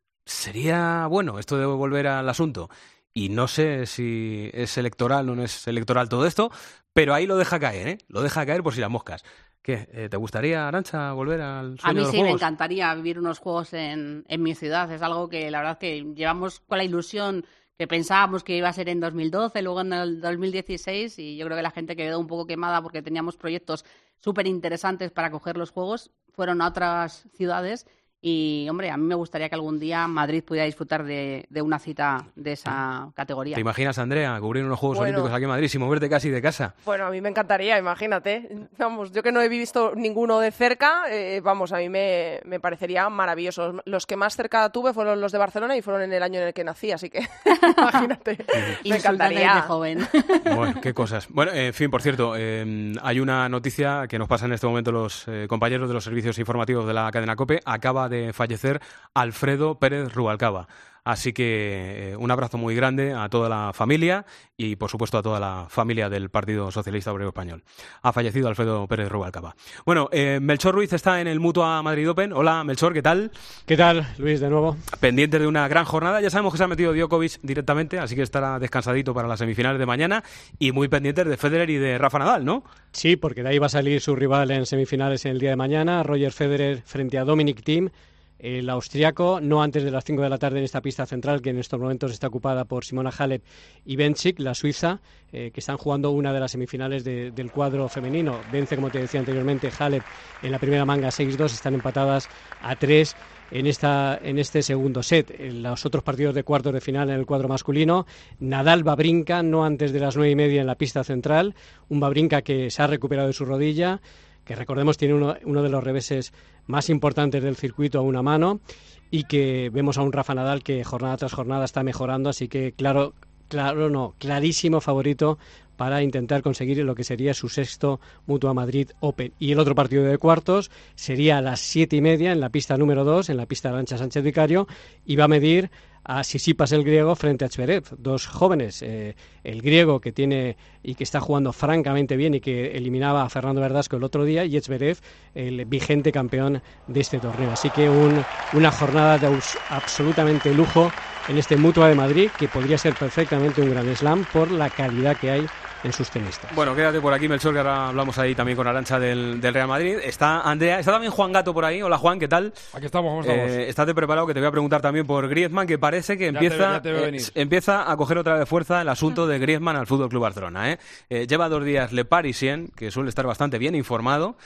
S5: sería bueno esto de volver al asunto. Y no sé si es electoral o no es electoral todo esto, pero ahí lo deja caer, ¿eh? Lo deja caer por si las moscas. ¿Qué? Eh, ¿Te gustaría, Arantxa, volver al sueño
S20: A mí
S5: de los
S20: sí,
S5: juegos?
S20: Me encantaría vivir unos juegos en, en mi ciudad. Es algo que la verdad que llevamos con la ilusión que pensábamos que iba a ser en dos mil doce, luego en el dos mil dieciséis, y yo creo que la gente quedó un poco quemada porque teníamos proyectos súper interesantes para coger los juegos, fueron a otras ciudades y, hombre, a mí me gustaría que algún día Madrid pudiera disfrutar de, de una cita de esa categoría.
S5: ¿Te imaginas, Andrea, cubrir unos Juegos
S1: Bueno.
S5: Olímpicos aquí en Madrid sin moverte casi de casa?
S1: Bueno, a mí me encantaría, imagínate. Vamos, yo que no he visto ninguno de cerca, eh, vamos, a mí me, me parecería maravilloso. Los que más cerca tuve fueron los de Barcelona y fueron en el año en el que nací, así que imagínate, me encantaría.
S20: De joven.
S5: Bueno, qué cosas. Bueno, en fin, por cierto, eh, hay una noticia que nos pasan en este momento los eh, compañeros de los servicios informativos de la cadena COPE. Acaba de fallecer Alfredo Pérez Rubalcaba. Así que eh, un abrazo muy grande a toda la familia y, por supuesto, a toda la familia del Partido Socialista Obrero Español. Ha fallecido Alfredo Pérez Rubalcaba. Bueno, eh, Melchor Ruiz está en el Mutua Madrid Open. Hola, Melchor, ¿qué tal?
S22: ¿Qué tal, Luis, de nuevo?
S5: Pendientes de una gran jornada. Ya sabemos que se ha metido Djokovic directamente, así que estará descansadito para las semifinales de mañana y muy pendientes de Federer y de Rafa Nadal, ¿no?
S22: Sí, porque de ahí va a salir su rival en semifinales en el día de mañana, Roger Federer frente a Dominic Thiem. El austriaco, no antes de las cinco de la tarde en esta pista central, que en estos momentos está ocupada por Simona Halep y Bencic, la suiza, eh, que están jugando una de las semifinales de, del cuadro femenino. Vence, como te decía anteriormente, Halep en la primera manga seis dos, están empatadas a tres en, esta, en este segundo set. En los otros partidos de cuartos de final en el cuadro masculino, Nadal Wawrinka, no antes de las nueve y media en la pista central, un Wawrinka que se ha recuperado de su rodilla, que recordemos tiene uno, uno de los reveses más importantes del circuito a una mano, y que vemos a un Rafa Nadal que jornada tras jornada está mejorando, así que claro, claro no, clarísimo favorito para intentar conseguir lo que sería su sexto Mutua Madrid Open. Y el otro partido de cuartos sería a las siete y media en la pista número dos, en la pista de Arantxa Sánchez Vicario, y va a medir a Tsitsipas, el griego, frente a Zverev, dos jóvenes, eh, el griego que tiene y que está jugando francamente bien y que eliminaba a Fernando Verdasco el otro día, y Zverev, el vigente campeón de este torneo. Así que un, una jornada de absolutamente lujo en este Mutua de Madrid, que podría ser perfectamente un gran slam por la calidad que hay en sus tenistas.
S5: Bueno, quédate por aquí, Melchor, que ahora hablamos ahí también con Arantxa del, del Real Madrid. Está Andrea, está también Juan Gato por ahí. Hola, Juan, ¿qué tal?
S3: Aquí estamos, ¿cómo estamos?
S5: Eh, estate preparado, que te voy a preguntar también por Griezmann, que parece que
S3: Ya te-
S5: empieza,
S3: ya te veo
S5: eh,
S3: venir.
S5: empieza a coger otra vez fuerza el asunto de Griezmann al F C Barcelona. ¿eh? Eh, lleva dos días Le Parisien, que suele estar bastante bien informado,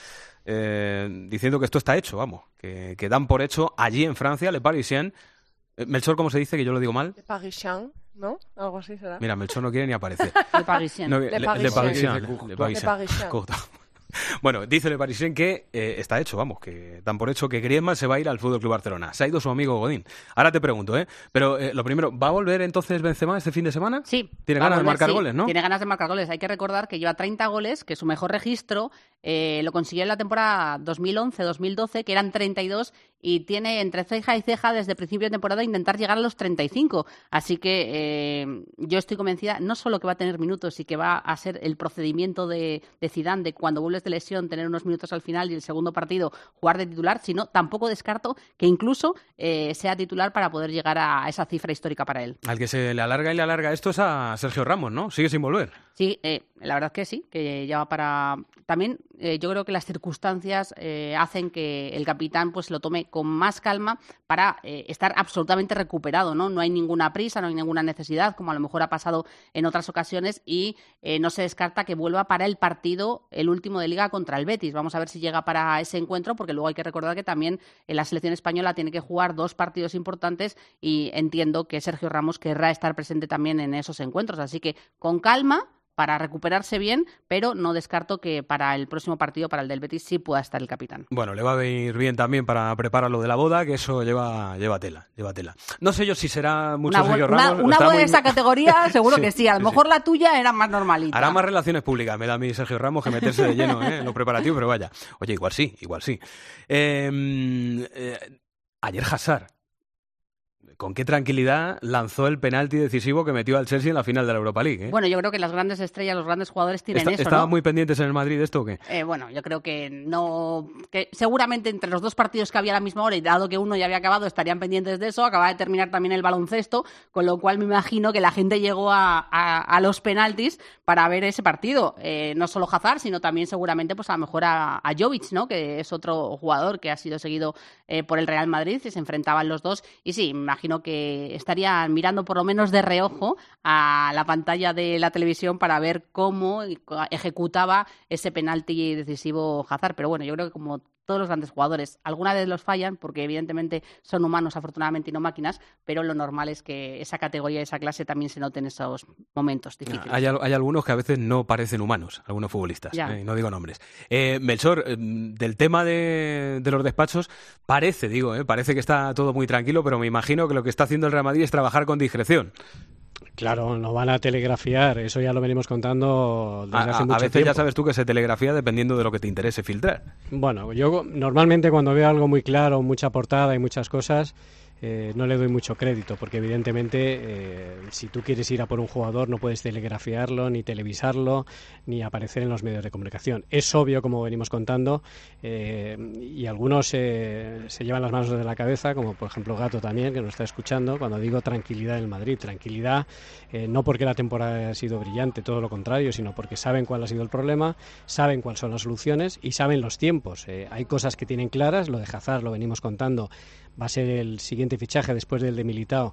S5: eh, diciendo que esto está hecho, vamos, que, que dan por hecho allí en Francia, Le Parisien. Eh, Melchor, ¿cómo se dice? Que yo lo digo mal.
S1: Le Parisien, ¿no? Algo así será.
S5: Mira, Melchor no quiere ni aparecer.
S20: Le Parisien.
S5: No,
S1: Le
S5: Le, Le
S1: Parisien.
S5: Parisien.
S1: Dice
S5: Le
S1: Courtois.
S5: Parisien.
S1: Le Parisien.
S5: Courtois. Bueno, dice Le Parisien que eh, está hecho, vamos, que dan por hecho que Griezmann se va a ir al F C Barcelona. Se ha ido su amigo Godín. Ahora te pregunto, ¿eh? Pero eh, lo primero, ¿va a volver entonces Benzema este fin de semana?
S20: Sí.
S5: Tiene
S20: va a
S5: ganas de
S20: volver,
S5: marcar
S20: sí.
S5: goles, ¿no?
S20: Tiene ganas de marcar goles. Hay que recordar que lleva treinta goles, que su mejor registro eh, lo consiguió en la temporada dos mil once dos mil doce, que eran treinta y dos, y tiene entre ceja y ceja desde principio de temporada intentar llegar a los treinta y cinco. Así que eh, yo estoy convencida no solo que va a tener minutos y que va a ser el procedimiento de, de Zidane de cuando vuelves de lesión tener unos minutos al final y el segundo partido jugar de titular, sino tampoco descarto que incluso eh, sea titular para poder llegar a esa cifra histórica para él.
S5: Al que se le alarga y le alarga esto es a Sergio Ramos, ¿no? Sigue sin volver.
S20: Sí, eh, la verdad que sí, que ya va para... También eh, yo creo que las circunstancias eh, hacen que el capitán pues lo tome con más calma para eh, estar absolutamente recuperado, ¿no? No hay ninguna prisa, no hay ninguna necesidad, como a lo mejor ha pasado en otras ocasiones, y eh, no se descarta que vuelva para el partido, el último de Liga contra el Betis. Vamos a ver si llega para ese encuentro, porque luego hay que recordar que también en la selección española tiene que jugar dos partidos importantes y entiendo que Sergio Ramos querrá estar presente también en esos encuentros. Así que con calma, para recuperarse bien, pero no descarto que para el próximo partido, para el del Betis, sí pueda estar el capitán.
S5: Bueno, le va a venir bien también para preparar lo de la boda, que eso lleva, lleva tela, lleva tela. No sé yo si será mucho
S20: Una,
S5: Sergio
S20: bu- una,
S5: Ramos.
S20: una
S5: estará
S20: boda
S5: muy-
S20: de esa categoría, seguro
S5: Sí,
S20: que sí. A lo
S5: sí,
S20: mejor la tuya era más normalita.
S5: Hará más relaciones públicas, me da a mí Sergio Ramos, que meterse de lleno ¿eh? en los preparativos, pero vaya. Oye, igual sí, igual sí. Eh, eh, ayer Hazard, con qué tranquilidad lanzó el penalti decisivo que metió al Chelsea en la final de la Europa League. ¿eh?
S20: Bueno, yo creo que las grandes estrellas, los grandes jugadores tienen
S5: Está-
S20: eso,
S5: ¿Estaban
S20: ¿no?
S5: muy pendientes en el Madrid de esto o qué?
S20: Eh, bueno, yo creo que no... que seguramente entre los dos partidos que había a la misma hora, y dado que uno ya había acabado, estarían pendientes de eso. Acaba de terminar también el baloncesto, con lo cual me imagino que la gente llegó a, a, a los penaltis para ver ese partido. Eh, no solo Hazard, sino también seguramente pues a lo mejor a, a Jovic, ¿no? Que es otro jugador que ha sido seguido eh, por el Real Madrid, y se enfrentaban los dos. Y sí, me imagino que estarían mirando por lo menos de reojo a la pantalla de la televisión para ver cómo ejecutaba ese penalti decisivo Hazard. Pero bueno, yo creo que como todos los grandes jugadores, alguna vez los fallan porque evidentemente son humanos afortunadamente y no máquinas, pero lo normal es que esa categoría, esa clase también se note en esos momentos difíciles.
S5: Hay, al- hay algunos que a veces no parecen humanos, algunos futbolistas,
S20: Ya.
S5: eh, no digo nombres. Eh, Melchor, eh, del tema de, de los despachos, parece, digo, eh, parece que está todo muy tranquilo, pero me imagino que lo que está haciendo el Real Madrid es trabajar con discreción.
S22: Claro, no van a telegrafiar, eso ya lo venimos contando desde
S5: A,
S22: hace
S5: a- a
S22: mucho
S5: veces
S22: tiempo.
S5: ya sabes tú que se telegrafía dependiendo de lo que te interese filtrar.
S22: Bueno, yo normalmente cuando veo algo muy claro, mucha portada y muchas cosas, eh, no le doy mucho crédito, porque evidentemente eh, si tú quieres ir a por un jugador no puedes telegrafiarlo, ni televisarlo, ni aparecer en los medios de comunicación. Es obvio, como venimos contando, eh, y algunos eh, se llevan las manos de la cabeza, como por ejemplo Gato también, que nos está escuchando, cuando digo tranquilidad en el Madrid. Tranquilidad eh, no porque la temporada haya sido brillante, todo lo contrario, sino porque saben cuál ha sido el problema, saben cuáles son las soluciones y saben los tiempos. Eh, hay cosas que tienen claras, lo de Hazard lo venimos contando, va a ser el siguiente fichaje después del de Militao,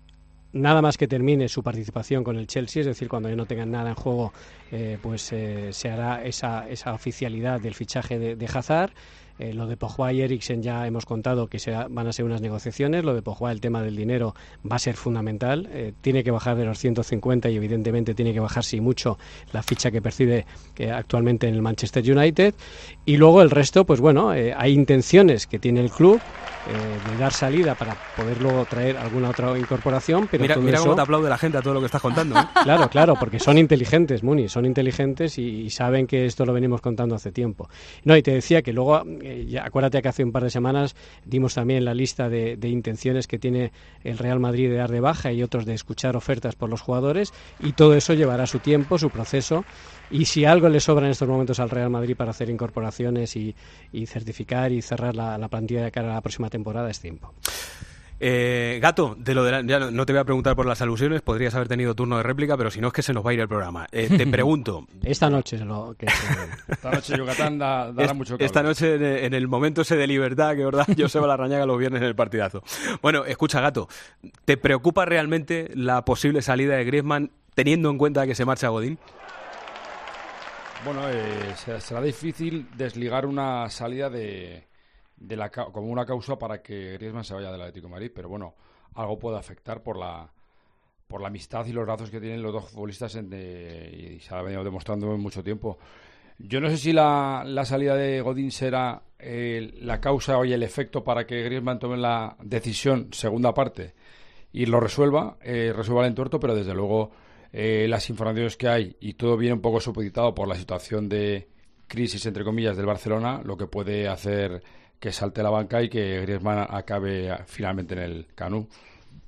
S22: nada más que termine su participación con el Chelsea, es decir, cuando ya no tengan nada en juego, eh, pues eh, se hará esa, esa oficialidad del fichaje de, de Hazard. Eh, lo de Pogba y Eriksen ya hemos contado que sea, van a ser unas negociaciones. Lo de Pogba, el tema del dinero, va a ser fundamental. Eh, tiene que bajar de los ciento cincuenta y evidentemente tiene que bajar, si mucho, la ficha que percibe eh, actualmente en el Manchester United. Y luego el resto, pues bueno, eh, hay intenciones que tiene el club eh, de dar salida para poder luego traer alguna otra incorporación. Pero
S5: Mira,
S22: todo
S5: mira
S22: eso...
S5: cómo te aplaude la gente a todo lo que estás contando. ¿eh?
S22: Claro, claro, porque son inteligentes, Muni, son inteligentes y, y saben que esto lo venimos contando hace tiempo. No, y te decía que luego, eh, ya, acuérdate que hace un par de semanas dimos también la lista de, de intenciones que tiene el Real Madrid de dar de baja y otros de escuchar ofertas por los jugadores, y todo eso llevará su tiempo, su proceso, y si algo le sobra en estos momentos al Real Madrid para hacer incorporaciones y, y certificar y cerrar la, la plantilla de cara a la próxima temporada es tiempo.
S5: Eh, Gato, de lo de la- ya no, no te voy a preguntar por las alusiones, podrías haber tenido turno de réplica, pero si no es que se nos va a ir el programa. Eh, te pregunto.
S22: Esta noche lo que
S3: Esta noche Yucatán da- dará
S5: Es-
S3: mucho que
S5: Esta
S3: hablar.
S5: noche, en el, en el momento ese de libertad que verdad Joseba Larrañaga los viernes en el partidazo. Bueno, escucha, Gato, ¿te preocupa realmente la posible salida de Griezmann teniendo en cuenta que se marcha Godín?
S3: Bueno, eh, se- será difícil desligar una salida de, de la ca- como una causa para que Griezmann se vaya del Atlético de Madrid, pero bueno, algo puede afectar por la por la amistad y los lazos que tienen los dos futbolistas en de- y se ha venido demostrando en mucho tiempo. Yo no sé si la, la salida de Godín será eh, la causa y el efecto para que Griezmann tome la decisión, segunda parte, y lo resuelva, eh, resuelva el entuerto, pero desde luego eh, las informaciones que hay y todo viene un poco supeditado por la situación de crisis, entre comillas, del Barcelona, lo que puede hacer que salte la banca y que Griezmann acabe ah, finalmente en el Camp Nou.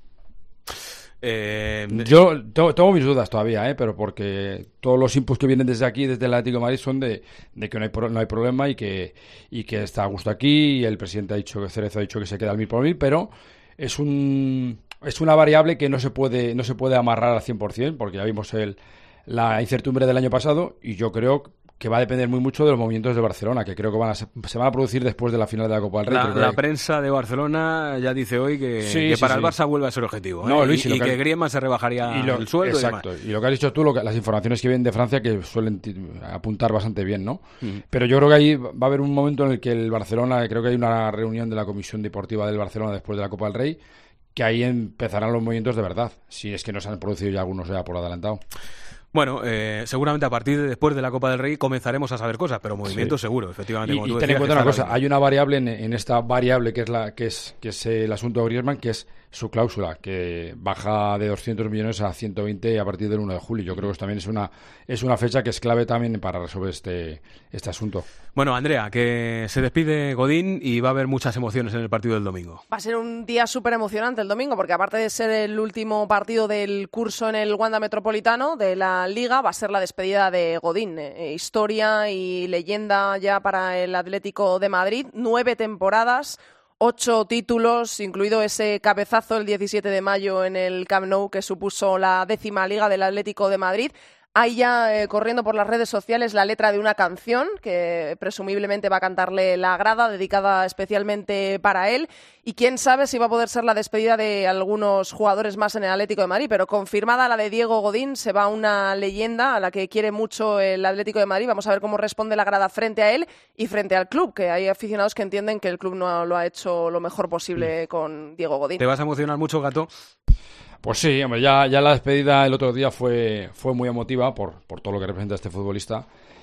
S5: Eh,
S3: Yo tengo, tengo mis dudas todavía, ¿eh? Pero porque todos los inputs que vienen desde aquí, desde el Atlético de Madrid, son de, de que no hay, pro- no hay problema y que, y que está a gusto aquí. Y el presidente ha dicho que Cerezo ha dicho que se queda al mil por mil, pero es un es una variable que no se puede no se puede amarrar al cien por cien, porque ya vimos el, la incertidumbre del año pasado y yo creo que va a depender muy mucho de los movimientos de Barcelona, que creo que van a, se se van a producir después de la final de la Copa del Rey.
S5: La,
S3: Creo que-
S5: la prensa de Barcelona ya dice hoy que,
S3: Sí,
S5: que
S3: sí,
S5: para
S3: sí.
S5: el Barça vuelve a ser objetivo. ¿eh?
S3: No, Luis,
S5: y,
S3: y lo
S5: y
S3: que-
S5: que Griezmann se rebajaría
S3: y lo-
S5: el sueldo
S3: exacto.
S5: y demás.
S3: Y lo que has dicho tú, lo que, las informaciones que vienen de Francia que suelen ti- apuntar bastante bien, ¿no? Pero yo creo que ahí va a haber un momento en el que el Barcelona, creo que hay una reunión de la Comisión Deportiva del Barcelona después de la Copa del Rey, que ahí empezarán los movimientos de verdad, si es que no se han producido ya algunos ya por adelantado.
S5: Bueno, eh, seguramente a partir de después de la Copa del Rey comenzaremos a saber cosas, pero movimiento
S3: Sí.
S5: seguro, efectivamente.
S3: Y,
S5: como
S3: y
S5: tú
S3: ten en
S5: decías,
S3: cuenta
S5: que
S3: una
S5: está
S3: cosa,
S5: la-
S3: hay una variable en, en esta variable que es la que es que es el asunto de Griezmann, que es su cláusula, que baja de doscientos millones a ciento veinte a partir del uno de julio. Yo creo que eso también es una es una fecha que es clave también para resolver este este asunto.
S5: Bueno, Andrea, que se despide Godín y va a haber muchas emociones en el partido del domingo.
S1: Va a ser un día súper emocionante el domingo, porque aparte de ser el último partido del curso en el Wanda Metropolitano de la Liga, va a ser la despedida de Godín. Eh, historia y leyenda ya para el Atlético de Madrid. Nueve temporadas, ocho títulos, incluido ese cabezazo el diecisiete de mayo en el Camp Nou que supuso la décima Liga del Atlético de Madrid. Hay ya eh, corriendo por las redes sociales la letra de una canción que presumiblemente va a cantarle la grada, dedicada especialmente para él. Y quién sabe si va a poder ser la despedida de algunos jugadores más en el Atlético de Madrid, pero confirmada la de Diego Godín, se va una leyenda a la que quiere mucho el Atlético de Madrid. Vamos a ver cómo responde la grada frente a él y frente al club, que hay aficionados que entienden que el club no lo ha hecho lo mejor posible con Diego Godín.
S5: ¿Te vas a emocionar mucho, Gato?
S3: Pues sí, hombre, ya, ya la despedida el otro día fue, fue muy emotiva por, por todo lo que representa este futbolista.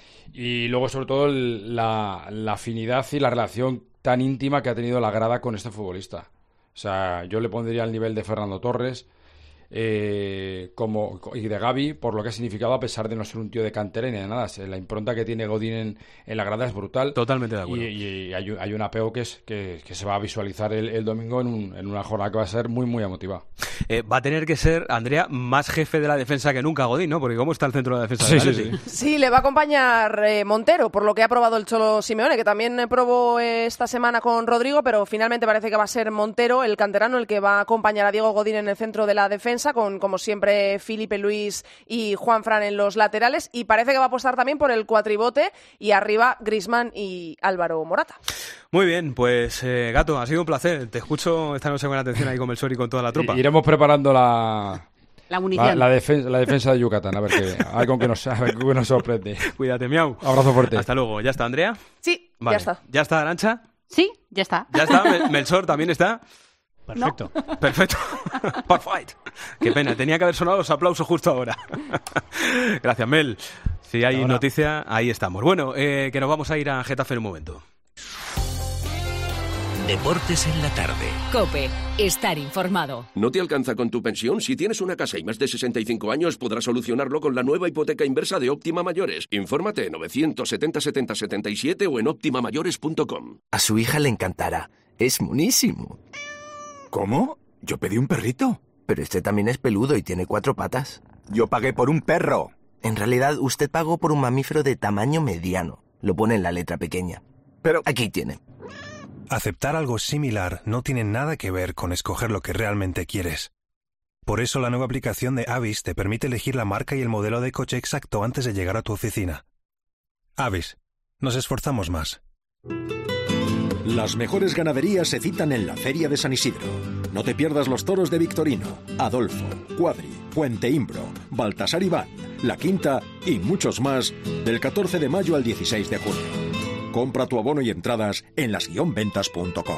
S3: Y luego, sobre todo, el- la, la afinidad y la relación tan íntima que ha tenido la grada con este futbolista. O sea, yo le pondría al nivel de Fernando Torres eh, como, y de Gavi por lo que ha significado, a pesar de no ser un tío de cantera ni de nada. La impronta que tiene Godín en, en la grada es brutal.
S5: Totalmente de acuerdo.
S3: Y, y hay, un- hay un apego que, es, que, que se va a visualizar el, el domingo en, un- en una jornada que va a ser muy, muy emotiva.
S5: Eh, va a tener que ser, Andrea, más jefe de la defensa que nunca Godín, ¿no? Porque ¿cómo está el centro de la defensa?
S3: Sí,
S5: del
S3: sí,
S5: Atleti?
S1: Sí, le va a acompañar eh, Montero, por lo que ha probado el Cholo Simeone, que también eh, probó eh, esta semana con Rodrigo, pero finalmente parece que va a ser Montero, el canterano, el que va a acompañar a Diego Godín en el centro de la defensa, con, como siempre, Felipe Luis y Juanfran en los laterales, y parece que va a apostar también por el cuatribote, y arriba Griezmann y Álvaro Morata.
S5: Muy bien, pues eh, Gato, ha sido un placer. Te escucho esta noche con atención ahí con Melchor y con toda la tropa.
S3: I- Iremos preparando la...
S20: La munición.
S3: La, la, defensa, la defensa de Yucatán, a ver, qué, a ver con qué nos, a ver con qué nos sorprende.
S5: Cuídate, miau.
S3: Abrazo fuerte.
S5: Hasta luego. ¿Ya está, Andrea?
S1: Sí,
S5: Vale.
S1: ya está.
S5: ¿Ya está, Arantxa?
S20: Sí, ya está.
S5: ¿Ya está? Mel- ¿Melchor también está?
S22: Perfecto.
S5: Perfecto. Perfect. Qué pena, tenía que haber sonado los aplausos justo ahora. Gracias, Mel. Si hay
S22: Ahora.
S5: noticia, ahí estamos. Bueno, eh, que nos vamos a ir a Getafe en un momento.
S4: Deportes en la tarde.
S2: COPE. Estar informado.
S6: ¿No te alcanza con tu pensión? Si tienes una casa y más de sesenta y cinco años, podrás solucionarlo con la nueva hipoteca inversa de Óptima Mayores. Infórmate en novecientos setenta setenta setenta y siete o en óptima mayores punto com.
S10: A su hija le encantará. Es monísimo.
S11: ¿Cómo? Yo pedí un perrito.
S10: Pero este también es peludo y tiene cuatro patas.
S11: Yo pagué por un perro.
S10: En realidad, usted pagó por un mamífero de tamaño mediano. Lo pone en la letra pequeña.
S11: Pero...
S10: Aquí tiene.
S12: Aceptar algo similar no tiene nada que ver con escoger lo que realmente quieres. Por eso la nueva aplicación de Avis te permite elegir la marca y el modelo de coche exacto antes de llegar a tu oficina. Avis, nos esforzamos más.
S7: Las mejores ganaderías se citan en la Feria de San Isidro. No te pierdas los toros de Victorino, Adolfo, Cuadri, Puente Imbro, Baltasar Iván, La Quinta y muchos más del catorce de mayo al dieciséis de junio. Compra tu abono y entradas en las guion ventas punto com.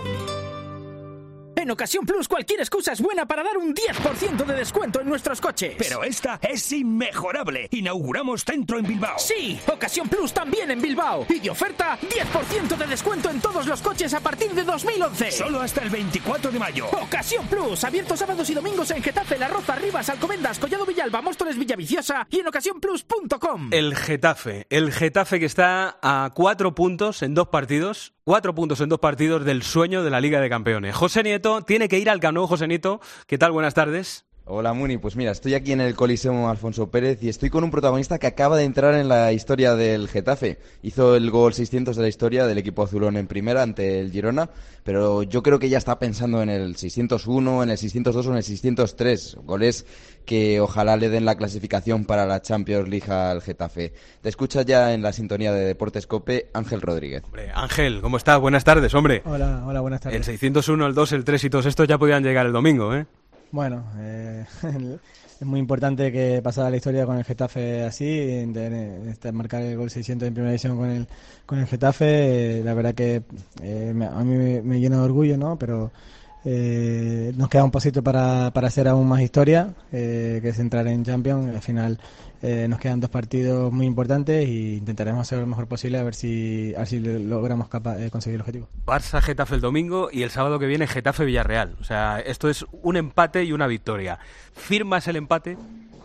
S18: En Ocasión Plus, cualquier excusa es buena para dar un diez por ciento de descuento en nuestros coches.
S4: Pero esta es inmejorable. Inauguramos centro en Bilbao.
S18: Sí, Ocasión Plus también en Bilbao. Y de oferta, diez por ciento de descuento en todos los coches a partir de dos mil once.
S4: Solo hasta el veinticuatro de mayo.
S18: Ocasión Plus, abierto sábados y domingos en Getafe, La Roza, Rivas, Alcobendas, Collado Villalba, Móstoles, Villaviciosa y en ocasión plus punto com.
S5: El Getafe, el Getafe que está a cuatro puntos en dos partidos. Cuatro puntos en dos partidos del sueño de la Liga de Campeones. José Nieto tiene que ir al Camp Nou. José Nieto, ¿qué tal? Buenas tardes.
S23: Hola Muni, pues mira, estoy aquí en el Coliseo Alfonso Pérez y estoy con un protagonista que acaba de entrar en la historia del Getafe. Hizo el gol seiscientos de la historia del equipo azulón en primera ante el Girona, pero yo creo que ya está pensando en el seiscientos uno, en el seiscientos dos o en el seiscientos tres. Goles que ojalá le den la clasificación para la Champions League al Getafe. Te escucha ya en la sintonía de Deportes COPE, Ángel Rodríguez.
S5: Hombre, Ángel, ¿cómo estás? Buenas tardes, hombre.
S21: Hola, hola, buenas tardes.
S5: El seiscientos uno, el dos, el tres y todos estos ya podían llegar el domingo, ¿eh?
S21: Bueno, eh, es muy importante que pasara la historia con el Getafe así, de, de, de marcar el gol seiscientos en primera división con el con el Getafe. Eh, la verdad que eh, me, a mí me, me llena de orgullo, ¿no? Pero eh, nos queda un pasito para, para hacer aún más historia, eh, que es entrar en Champions. Al final eh, nos quedan dos partidos muy importantes e intentaremos hacer lo mejor posible a ver si, a ver si logramos capa, eh, conseguir el objetivo.
S5: Barça-Getafe el domingo y el sábado que viene Getafe-Villarreal. O sea, esto es un empate y una victoria. ¿Firmas el empate?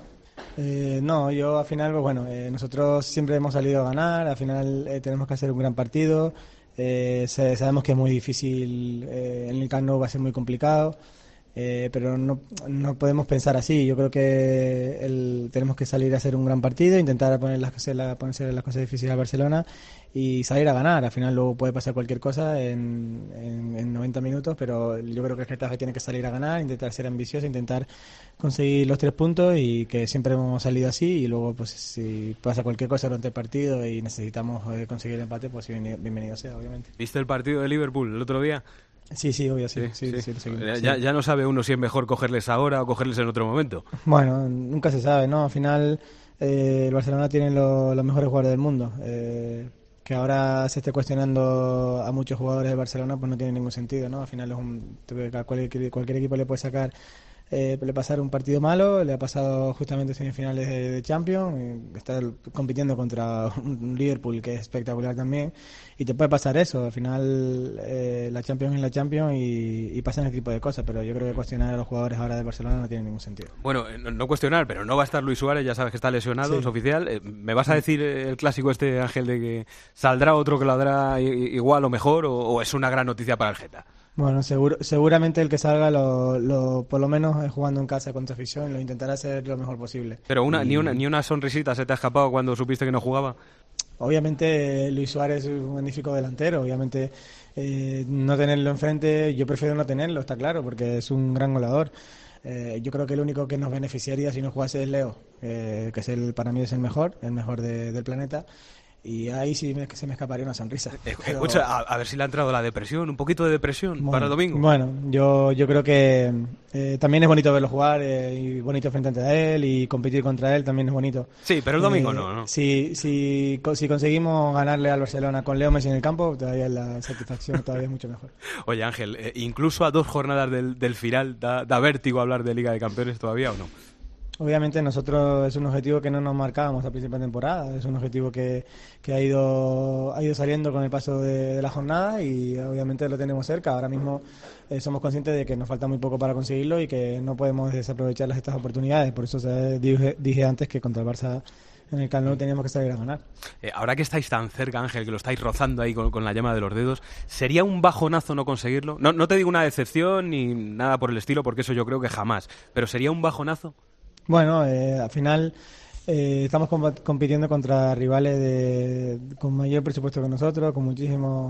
S21: Eh, no, yo al final, pues bueno, eh, nosotros siempre hemos salido a ganar, al final eh, tenemos que hacer un gran partido, eh, sabemos que es muy difícil, eh, en el Camp Nou va a ser muy complicado, eh, pero no, no podemos pensar así. Yo creo que el, tenemos que salir a hacer un gran partido, intentar poner las cosas, la, ponerse las cosas difíciles a Barcelona y salir a ganar. Al final luego puede pasar cualquier cosa en, en, en noventa minutos, pero yo creo que el Getafe tiene que salir a ganar, intentar ser ambicioso, intentar conseguir los tres puntos y que siempre hemos salido así, y luego pues si pasa cualquier cosa durante el partido y necesitamos eh, conseguir el empate, pues bienvenido sea, obviamente.
S5: ¿Viste el partido de Liverpool el otro día?
S21: Sí, sí, obvio, sí. sí,
S5: sí,
S21: sí, sí,
S5: ya,
S21: sí.
S5: Ya, ya no sabe uno si es mejor cogerles ahora o cogerles en otro momento.
S21: Bueno, nunca se sabe, ¿no? Al final eh, el Barcelona tiene lo, los mejores jugadores del mundo. Eh, que ahora se esté cuestionando a muchos jugadores del Barcelona, pues no tiene ningún sentido, ¿no? Al final es un, cualquier, cualquier equipo le puede sacar, eh, le pasar un partido malo, le ha pasado justamente semifinales de, de Champions, y está compitiendo contra un Liverpool que es espectacular también, y te puede pasar eso. Al final eh, la Champions es la Champions y, y pasan ese tipo de cosas, pero yo creo que cuestionar a los jugadores ahora de Barcelona no tiene ningún sentido.
S5: Bueno, no, no cuestionar, pero no va a estar Luis Suárez, ya sabes que está lesionado, sí. Es oficial. Eh, ¿Me vas a decir el clásico este, Ángel, de que saldrá otro que lo hará igual o mejor, o, o es una gran noticia para el Geta?
S21: Bueno, seguro, seguramente el que salga, lo, lo, por lo menos jugando en casa contra afición, lo intentará hacer lo mejor posible.
S5: Pero una,
S21: y...
S5: ni una ni una sonrisita se te ha escapado cuando supiste que no jugaba.
S21: Obviamente Luis Suárez es un magnífico delantero, obviamente eh, no tenerlo enfrente, yo prefiero no tenerlo, está claro, porque es un gran goleador. Eh, yo creo que el único que nos beneficiaría si no jugase es Leo, eh, que es el, para mí es el mejor, el mejor de, del planeta. Y ahí sí me, se me escaparía una sonrisa.
S5: Pero... Escucha, a, a ver si le ha entrado la depresión, un poquito de depresión
S21: bueno,
S5: para el domingo.
S21: Bueno, yo, yo creo que eh, también es bonito verlo jugar, eh, y bonito frente a él, y competir contra él también es bonito.
S5: Sí, pero el domingo
S21: eh,
S5: no, ¿no?
S21: Si, si, si conseguimos ganarle al Barcelona con Leo Messi en el campo, todavía la satisfacción todavía es mucho mejor.
S5: Oye, Ángel, eh, incluso a dos jornadas del, del final, ¿da, ¿da vértigo hablar de Liga de Campeones todavía o no?
S21: Obviamente nosotros es un objetivo que no nos marcábamos a principio de temporada, es un objetivo que, que ha ido ha ido saliendo con el paso de, de la jornada, y obviamente lo tenemos cerca. Ahora mismo eh, somos conscientes de que nos falta muy poco para conseguirlo y que no podemos desaprovechar estas oportunidades. Por eso eh, dije, dije antes que contra el Barça en el Camp Nou teníamos que salir a ganar.
S5: Eh, ahora que estáis tan cerca, Ángel, que lo estáis rozando ahí con, con la llama de los dedos, ¿sería un bajonazo no conseguirlo? No, no te digo una decepción ni nada por el estilo, porque eso yo creo que jamás, pero ¿sería un bajonazo?
S21: Bueno, eh, al final eh, estamos comp- compitiendo contra rivales de, con mayor presupuesto que nosotros, con muchísimos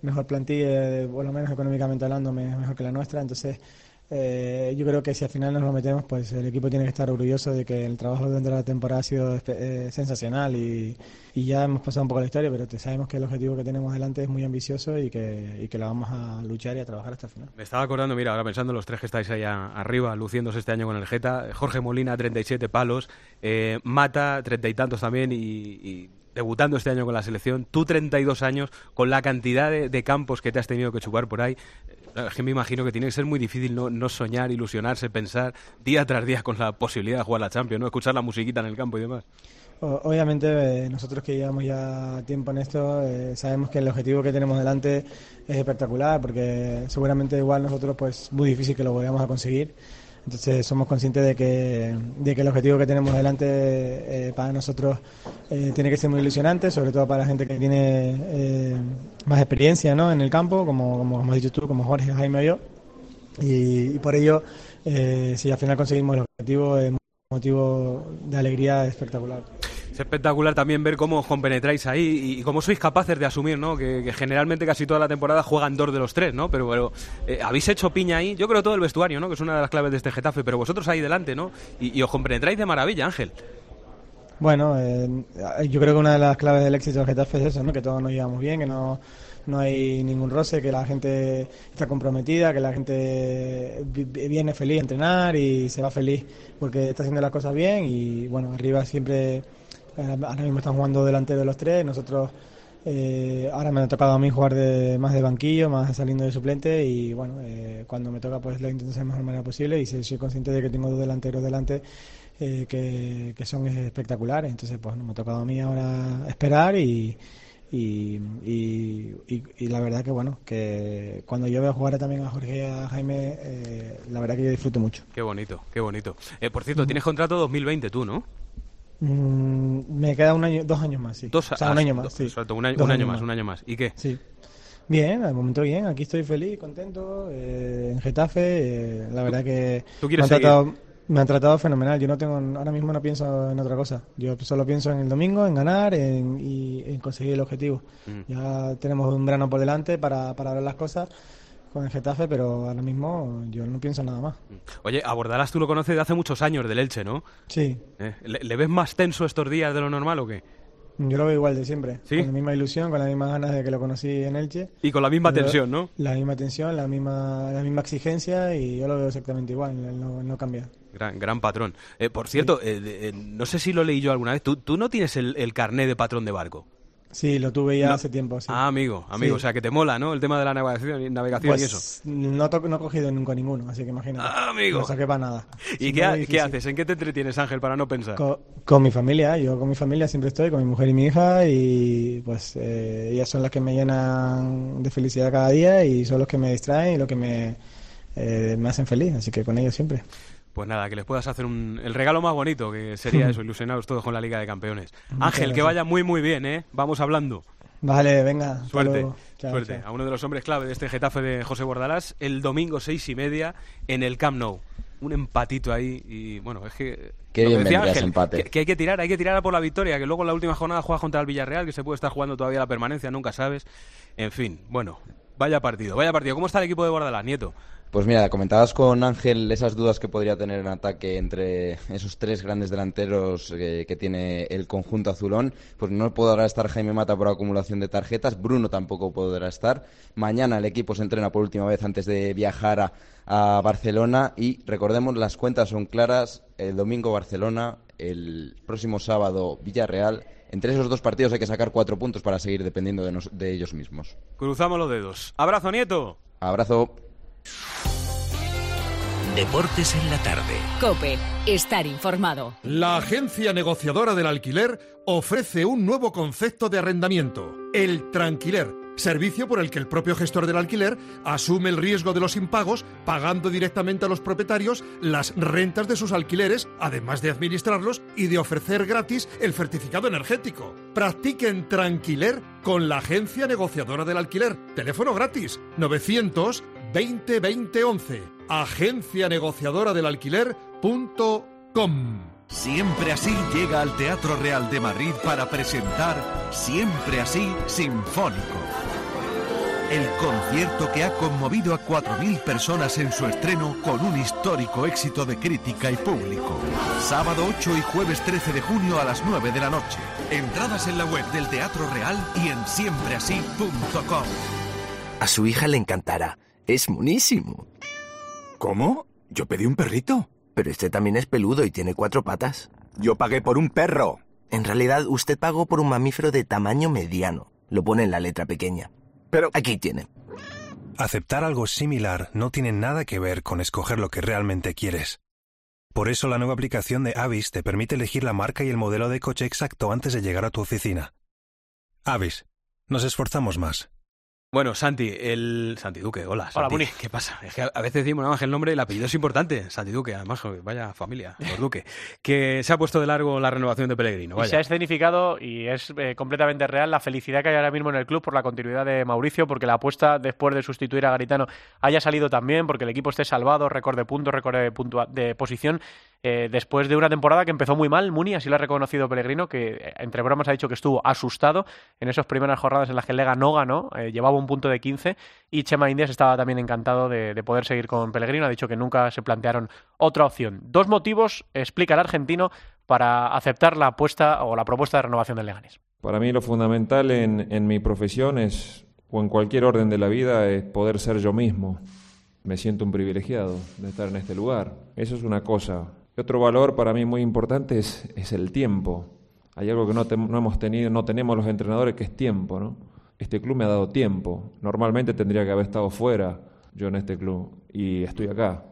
S8: mejor plantilla, por lo menos económicamente hablando, mejor que la nuestra. Entonces, eh, yo creo que si al final nos lo metemos, pues el equipo tiene que estar orgulloso de que el trabajo dentro de la temporada ha sido eh, sensacional y, y ya hemos pasado un poco la historia, pero te, sabemos que el objetivo que tenemos delante es muy ambicioso y que, y que lo vamos a luchar y a trabajar hasta el final.
S5: Me estaba acordando, mira, ahora pensando en los tres que estáis ahí a, arriba, luciéndose este año con el Geta, Jorge Molina, treinta y siete palos, eh, Mata, treinta y tantos también, y, y debutando este año con la selección, tú treinta y dos años, con la cantidad de, de campos que te has tenido que chupar por ahí. Es que me imagino que tiene que ser muy difícil no, no soñar, ilusionarse, pensar día tras día con la posibilidad de jugar la Champions, ¿no? Escuchar la musiquita en el campo y demás.
S8: Obviamente, eh, nosotros que llevamos ya tiempo en esto, eh, sabemos que el objetivo que tenemos delante es espectacular, porque seguramente igual nosotros, pues, muy difícil que lo vayamos a conseguir. Entonces somos conscientes de que, de que el objetivo que tenemos delante eh, para nosotros eh, tiene que ser muy ilusionante, sobre todo para la gente que tiene eh, más experiencia, ¿no?, en el campo, como, como, como has dicho tú, como Jorge, Jaime o yo. Y, y por ello, eh, si al final conseguimos el objetivo, es un motivo de alegría espectacular.
S5: Es espectacular también ver cómo os compenetráis ahí y cómo sois capaces de asumir, ¿no? Que, que generalmente casi toda la temporada juegan dos de los tres, ¿no? Pero, pero eh, habéis hecho piña ahí, yo creo todo el vestuario, ¿no? Que es una de las claves de este Getafe, pero vosotros ahí delante, ¿no? Y, y os compenetráis de maravilla, Ángel.
S8: Bueno, eh, yo creo que una de las claves del éxito del Getafe es eso, ¿no? Que todos nos llevamos bien, que no, no hay ningún roce, que la gente está comprometida, que la gente viene feliz a entrenar y se va feliz porque está haciendo las cosas bien y, bueno, arriba siempre... Ahora mismo están jugando delante de los tres. Nosotros eh, ahora me ha tocado a mí jugar de, más de banquillo, más saliendo de suplente y bueno, eh, cuando me toca pues lo intento hacer de la mejor manera posible y soy consciente de que tengo dos delanteros delante eh, que, que son espectaculares. Entonces pues me ha tocado a mí ahora esperar y, y, y, y, y la verdad que bueno, que cuando yo veo jugar también a Jorge y a Jaime, eh, la verdad que yo disfruto mucho.
S5: Qué bonito, qué bonito. Eh, por cierto, tienes contrato dos mil veinte tú, ¿no?
S8: Mm, me queda un año, dos años más, sí.
S5: Dos,
S8: o sea, un año más, sí.
S5: Exacto, un año, un año más, un año más. ¿Y qué?
S8: Sí. Bien, al momento bien. Aquí estoy feliz, contento. Eh, en Getafe, eh, la verdad que
S5: ¿Tú quieres
S8: me han, tratado,
S5: seguir?
S8: me han tratado fenomenal. Yo no tengo, ahora mismo no pienso en otra cosa. Yo solo pienso en el domingo, en ganar en, y en conseguir el objetivo. Mm. Ya tenemos un verano por delante para, para ver las cosas con el Getafe, pero ahora mismo yo no pienso en nada más.
S5: Oye, a Bordalás tú lo conoces de hace muchos años, del Elche, ¿no?
S8: Sí.
S5: ¿Eh? ¿Le, ¿Le ves más tenso estos días de lo normal o qué?
S8: Yo lo veo igual de siempre.
S5: ¿Sí?
S8: Con la misma ilusión, con las mismas ganas de que lo conocí en Elche.
S5: Y con la misma tensión, ¿no?
S8: La misma tensión, la misma, la misma exigencia y yo lo veo exactamente igual, no, no cambia.
S5: Gran, gran patrón. Eh, por cierto, sí. eh, eh, no sé si lo leí yo alguna vez, ¿tú, tú no tienes el, el carné de patrón de barco?
S8: Sí, lo tuve ya
S5: no.
S8: hace tiempo. Sí.
S5: Ah, amigo, amigo, sí. O sea, que te mola, ¿no? El tema de la navegación, navegación
S8: pues,
S5: y eso.
S8: No, to- no he cogido nunca ninguno, así que imagínate.
S5: Ah, amigo.
S8: No saqué para nada.
S5: ¿Y qué, qué haces? ¿En qué te entretienes, Ángel, para no pensar?
S8: Con, con mi familia, yo con mi familia siempre estoy, con mi mujer y mi hija, y pues eh, ellas son las que me llenan de felicidad cada día y son los que me distraen y los que me, eh, me hacen feliz, así que con ellos siempre.
S5: Pues nada, que les puedas hacer un, el regalo más bonito, que sería eso, ilusionados todos con la Liga de Campeones.
S8: Muchas
S5: Ángel,
S8: gracias.
S5: Que vaya muy muy bien, ¿eh? Vamos hablando.
S8: Vale, venga.
S5: Suerte,
S8: chao,
S5: suerte.
S8: Chao.
S5: A uno de los hombres clave de este Getafe de José Bordalás, el domingo seis y media en el Camp Nou. Un empatito ahí y bueno, es que...
S23: Qué bien
S5: decía
S23: vendría ese
S5: Ángel,
S23: empate.
S5: que, que hay que tirar, hay que tirar a por la victoria, que luego en la última jornada juegas contra el Villarreal, que se puede estar jugando todavía la permanencia, nunca sabes. En fin, bueno, vaya partido, vaya partido. ¿Cómo está el equipo de Bordalás, Nieto?
S23: Pues mira, comentabas con Ángel esas dudas que podría tener en ataque entre esos tres grandes delanteros que, que tiene el conjunto azulón. Pues no podrá estar Jaime Mata por acumulación de tarjetas, Bruno tampoco podrá estar. Mañana el equipo se entrena por última vez antes de viajar a, a Barcelona y recordemos, las cuentas son claras, el domingo Barcelona, el próximo sábado Villarreal. Entre esos dos partidos hay que sacar cuatro puntos para seguir dependiendo de, nos, de ellos mismos.
S5: Cruzamos los dedos. ¡Abrazo, Nieto!
S23: Abrazo.
S4: Deportes en la tarde.
S2: COPE. Estar informado.
S17: La agencia negociadora del alquiler ofrece un nuevo concepto de arrendamiento, el tranquiler. Servicio por el que el propio gestor del alquiler asume el riesgo de los impagos, pagando directamente a los propietarios las rentas de sus alquileres, además de administrarlos y de ofrecer gratis el certificado energético. Practiquen tranquiler con la agencia negociadora del alquiler. Teléfono gratis novecientos veinte veinte once. agencia negociadora del alquiler punto com.
S9: Siempre Así llega al Teatro Real de Madrid para presentar Siempre Así Sinfónico. El concierto que ha conmovido a cuatro mil personas en su estreno con un histórico éxito de crítica y público. Sábado ocho y jueves trece de junio a las nueve de la noche. Entradas en la web del Teatro Real y en siempreasí punto com.
S10: A su hija le encantará. Es monísimo.
S11: ¿Cómo? Yo pedí un perrito.
S10: Pero este también es peludo y tiene cuatro patas.
S11: Yo pagué por un perro.
S10: En realidad, usted pagó por un mamífero de tamaño mediano. Lo pone en la letra pequeña.
S11: Pero
S10: aquí tiene.
S12: Aceptar algo similar no tiene nada que ver con escoger lo que realmente quieres. Por eso la nueva aplicación de Avis te permite elegir la marca y el modelo de coche exacto antes de llegar a tu oficina. Avis. Nos esforzamos más.
S5: Bueno, Santi, el... Santi Duque, hola. Santi.
S21: Hola, Muni.
S5: ¿Qué pasa? Es que a veces decimos nada más que el nombre y el apellido es importante. Santi Duque, además, joder, vaya familia, los Duque. Que se ha puesto de largo la renovación de Pellegrino. Vaya.
S21: Y se ha escenificado, y es eh, completamente real, la felicidad que hay ahora mismo en el club por la continuidad de Mauricio, porque la apuesta después de sustituir a Garitano haya salido también, porque el equipo esté salvado, récord de puntos, récord de, puntua- de posición, eh, después de una temporada que empezó muy mal. Muni, así lo ha reconocido Pellegrino, que entre bromas ha dicho que estuvo asustado en esas primeras jornadas en las que el Lega no ganó, eh, llevaba un punto de quince, y Chema Indias estaba también encantado de, de poder seguir con Pellegrino. Ha dicho que nunca se plantearon otra opción. Dos motivos explica el argentino para aceptar la apuesta o la propuesta de renovación del Leganés.
S13: Para mí lo fundamental en, en mi profesión es, o en cualquier orden de la vida, es poder ser yo mismo. Me siento un privilegiado de estar en este lugar. Eso es una cosa. Otro valor para mí muy importante es, es el tiempo. Hay algo que no, te, no hemos tenido, no tenemos los entrenadores, que es tiempo, ¿no? Este club me ha dado tiempo. Normalmente tendría que haber estado fuera yo en este club, y estoy acá.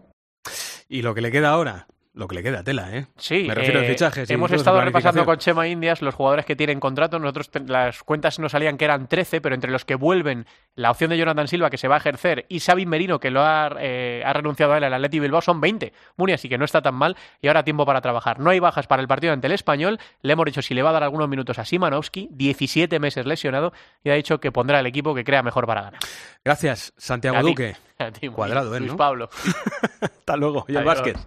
S5: Y lo que le queda ahora, lo que le queda tela, ¿eh?
S21: Sí,
S5: me refiero
S21: eh,
S5: a fichajes.
S21: Hemos estado repasando con Chema Indias los jugadores que tienen contrato. Nosotros te, las cuentas nos salían que eran trece, pero entre los que vuelven, la opción de Jonathan Silva, que se va a ejercer, y Xavi Merino, que lo ha, eh, ha renunciado a él al Athletic Bilbao, son veinte. Muni, así que no está tan mal, y ahora tiempo para trabajar. No hay bajas para el partido ante el Español. Le hemos dicho si le va a dar algunos minutos a Szymanowski, diecisiete meses lesionado, y ha dicho que pondrá el equipo que crea mejor para ganar.
S5: Gracias, Santiago
S21: A ti.
S5: Duque.
S21: A ti,
S5: Cuadrado, ¿eh?
S21: Luis
S5: ¿no?
S21: Pablo.
S5: Hasta luego. Y el
S21: Adiós.
S5: básquet.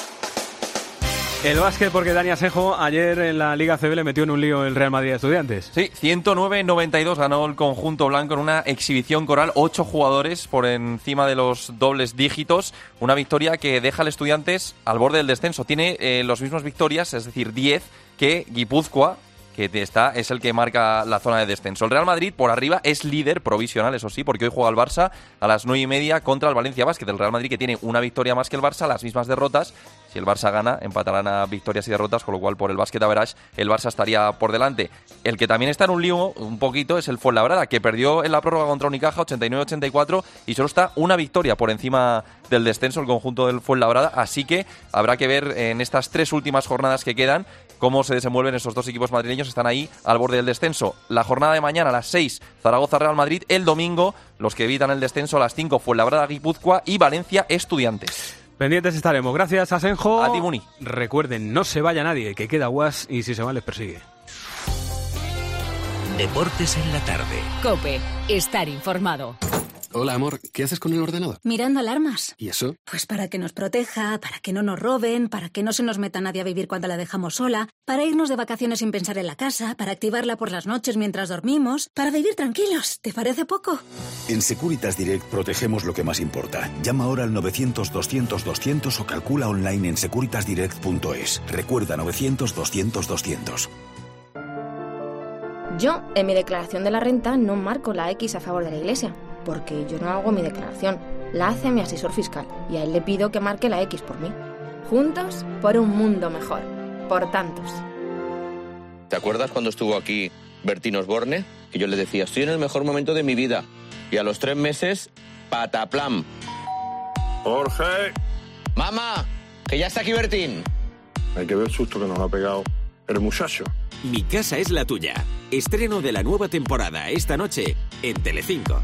S5: El básquet, porque Dani Asenjo ayer en la Liga C B le metió en un lío el Real Madrid de Estudiantes.
S14: Sí, ciento nueve noventa y dos ganó el conjunto blanco en una exhibición coral, ocho jugadores por encima de los dobles dígitos, una victoria que deja al Estudiantes al borde del descenso. Tiene eh, las mismas victorias, es decir, diez, que Guipúzcoa, que está, es el que marca la zona de descenso. El Real Madrid, por arriba, es líder provisional, eso sí, porque hoy juega el Barça a las nueve y media contra el Valencia Basket. El Real Madrid, que tiene una victoria más que el Barça, las mismas derrotas. Si el Barça gana, empatarán a victorias y derrotas, con lo cual por el Basket average el Barça estaría por delante. El que también está en un lío un poquito es el Fuenlabrada, que perdió en la prórroga contra Unicaja ochenta y nueve ochenta y cuatro y solo está una victoria por encima del descenso el conjunto del Fuenlabrada, así que habrá que ver en estas tres últimas jornadas que quedan cómo se desenvuelven esos dos equipos madrileños. Están ahí al borde del descenso. La jornada de mañana a las seis, Zaragoza-Real Madrid. El domingo, los que evitan el descenso a las cinco, Fuenlabrada-Guipúzcoa y Valencia-Estudiantes.
S5: Pendientes estaremos. Gracias, Asenjo.
S14: A ti, Muni.
S5: Recuerden, no se vaya nadie, que queda guas y si se va les persigue.
S15: Deportes en la tarde.
S2: COPE. Estar informado.
S24: Hola, amor. ¿Qué haces con el ordenador?
S25: Mirando alarmas.
S24: ¿Y eso?
S25: Pues para que nos proteja, para que no nos roben, para que no se nos meta nadie a vivir cuando la dejamos sola, para irnos de vacaciones sin pensar en la casa, para activarla por las noches mientras dormimos, para vivir tranquilos. ¿Te parece poco?
S26: En Securitas Direct protegemos lo que más importa. Llama ahora al novecientos doscientos doscientos o calcula online en securitas direct punto es. Recuerda novecientos doscientos doscientos.
S27: Yo, en mi declaración de la renta, no marco la X a favor de la Iglesia, porque yo no hago mi declaración, la hace mi asesor fiscal, y a él le pido que marque la X por mí. Juntos, por un mundo mejor. Por tantos.
S28: ¿Te acuerdas cuando estuvo aquí Bertín Osborne? Que yo le decía, estoy en el mejor momento de mi vida. Y a los tres meses, pataplam.
S29: Jorge.
S28: ¡Mamá! ¡Que ya está aquí Bertín!
S29: Hay que ver el susto que nos ha pegado el muchacho.
S15: Mi casa es la tuya. Estreno de la nueva temporada esta noche en Telecinco.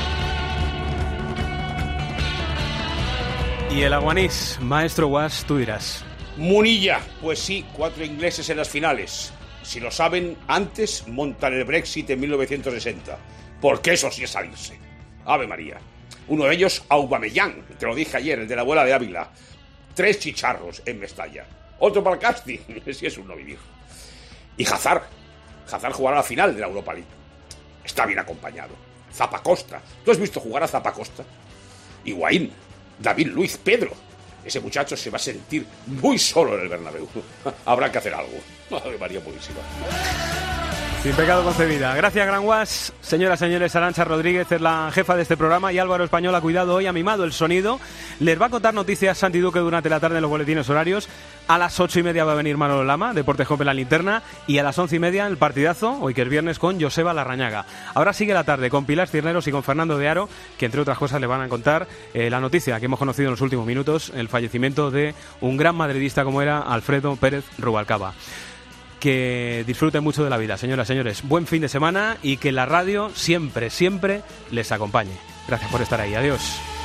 S5: Y el Aguanís, maestro Guas, tú dirás.
S30: Munilla, pues sí, cuatro ingleses en las finales. Si lo saben, antes montan el Brexit en mil novecientos sesenta. Porque eso sí es salirse. Ave María. Uno de ellos, Aubameyang, te lo dije ayer, el de la abuela de Ávila. Tres chicharros en Mestalla. Otro para el casting, si es un no vivir. Y Hazard. Hazard jugará la final de la Europa League. Está bien acompañado. Zapacosta. ¿Tú has visto jugar a Zapacosta? Higuaín, David Luiz, Pedro. Ese muchacho se va a sentir muy solo en el Bernabéu. Habrá que hacer algo. Ave María Purísima.
S5: Sin pecado concebida. Gracias, Gran Guas. Señoras, señores, Arantxa Rodríguez es la jefa de este programa y Álvaro Español ha cuidado hoy, ha mimado el sonido. Les va a contar noticias Santi Duque durante la tarde en los boletines horarios. A las ocho y media va a venir Manolo Lama, Deportes Cope en la linterna. Y a las once y media el partidazo, hoy que es viernes, con Joseba Larrañaga. Ahora sigue la tarde con Pilar Cirneros y con Fernando de Aro, que entre otras cosas le van a contar eh, la noticia que hemos conocido en los últimos minutos, el fallecimiento de un gran madridista como era Alfredo Pérez Rubalcaba. Que disfruten mucho de la vida, señoras y señores. Buen fin de semana y que la radio siempre, siempre les acompañe. Gracias por estar ahí. Adiós.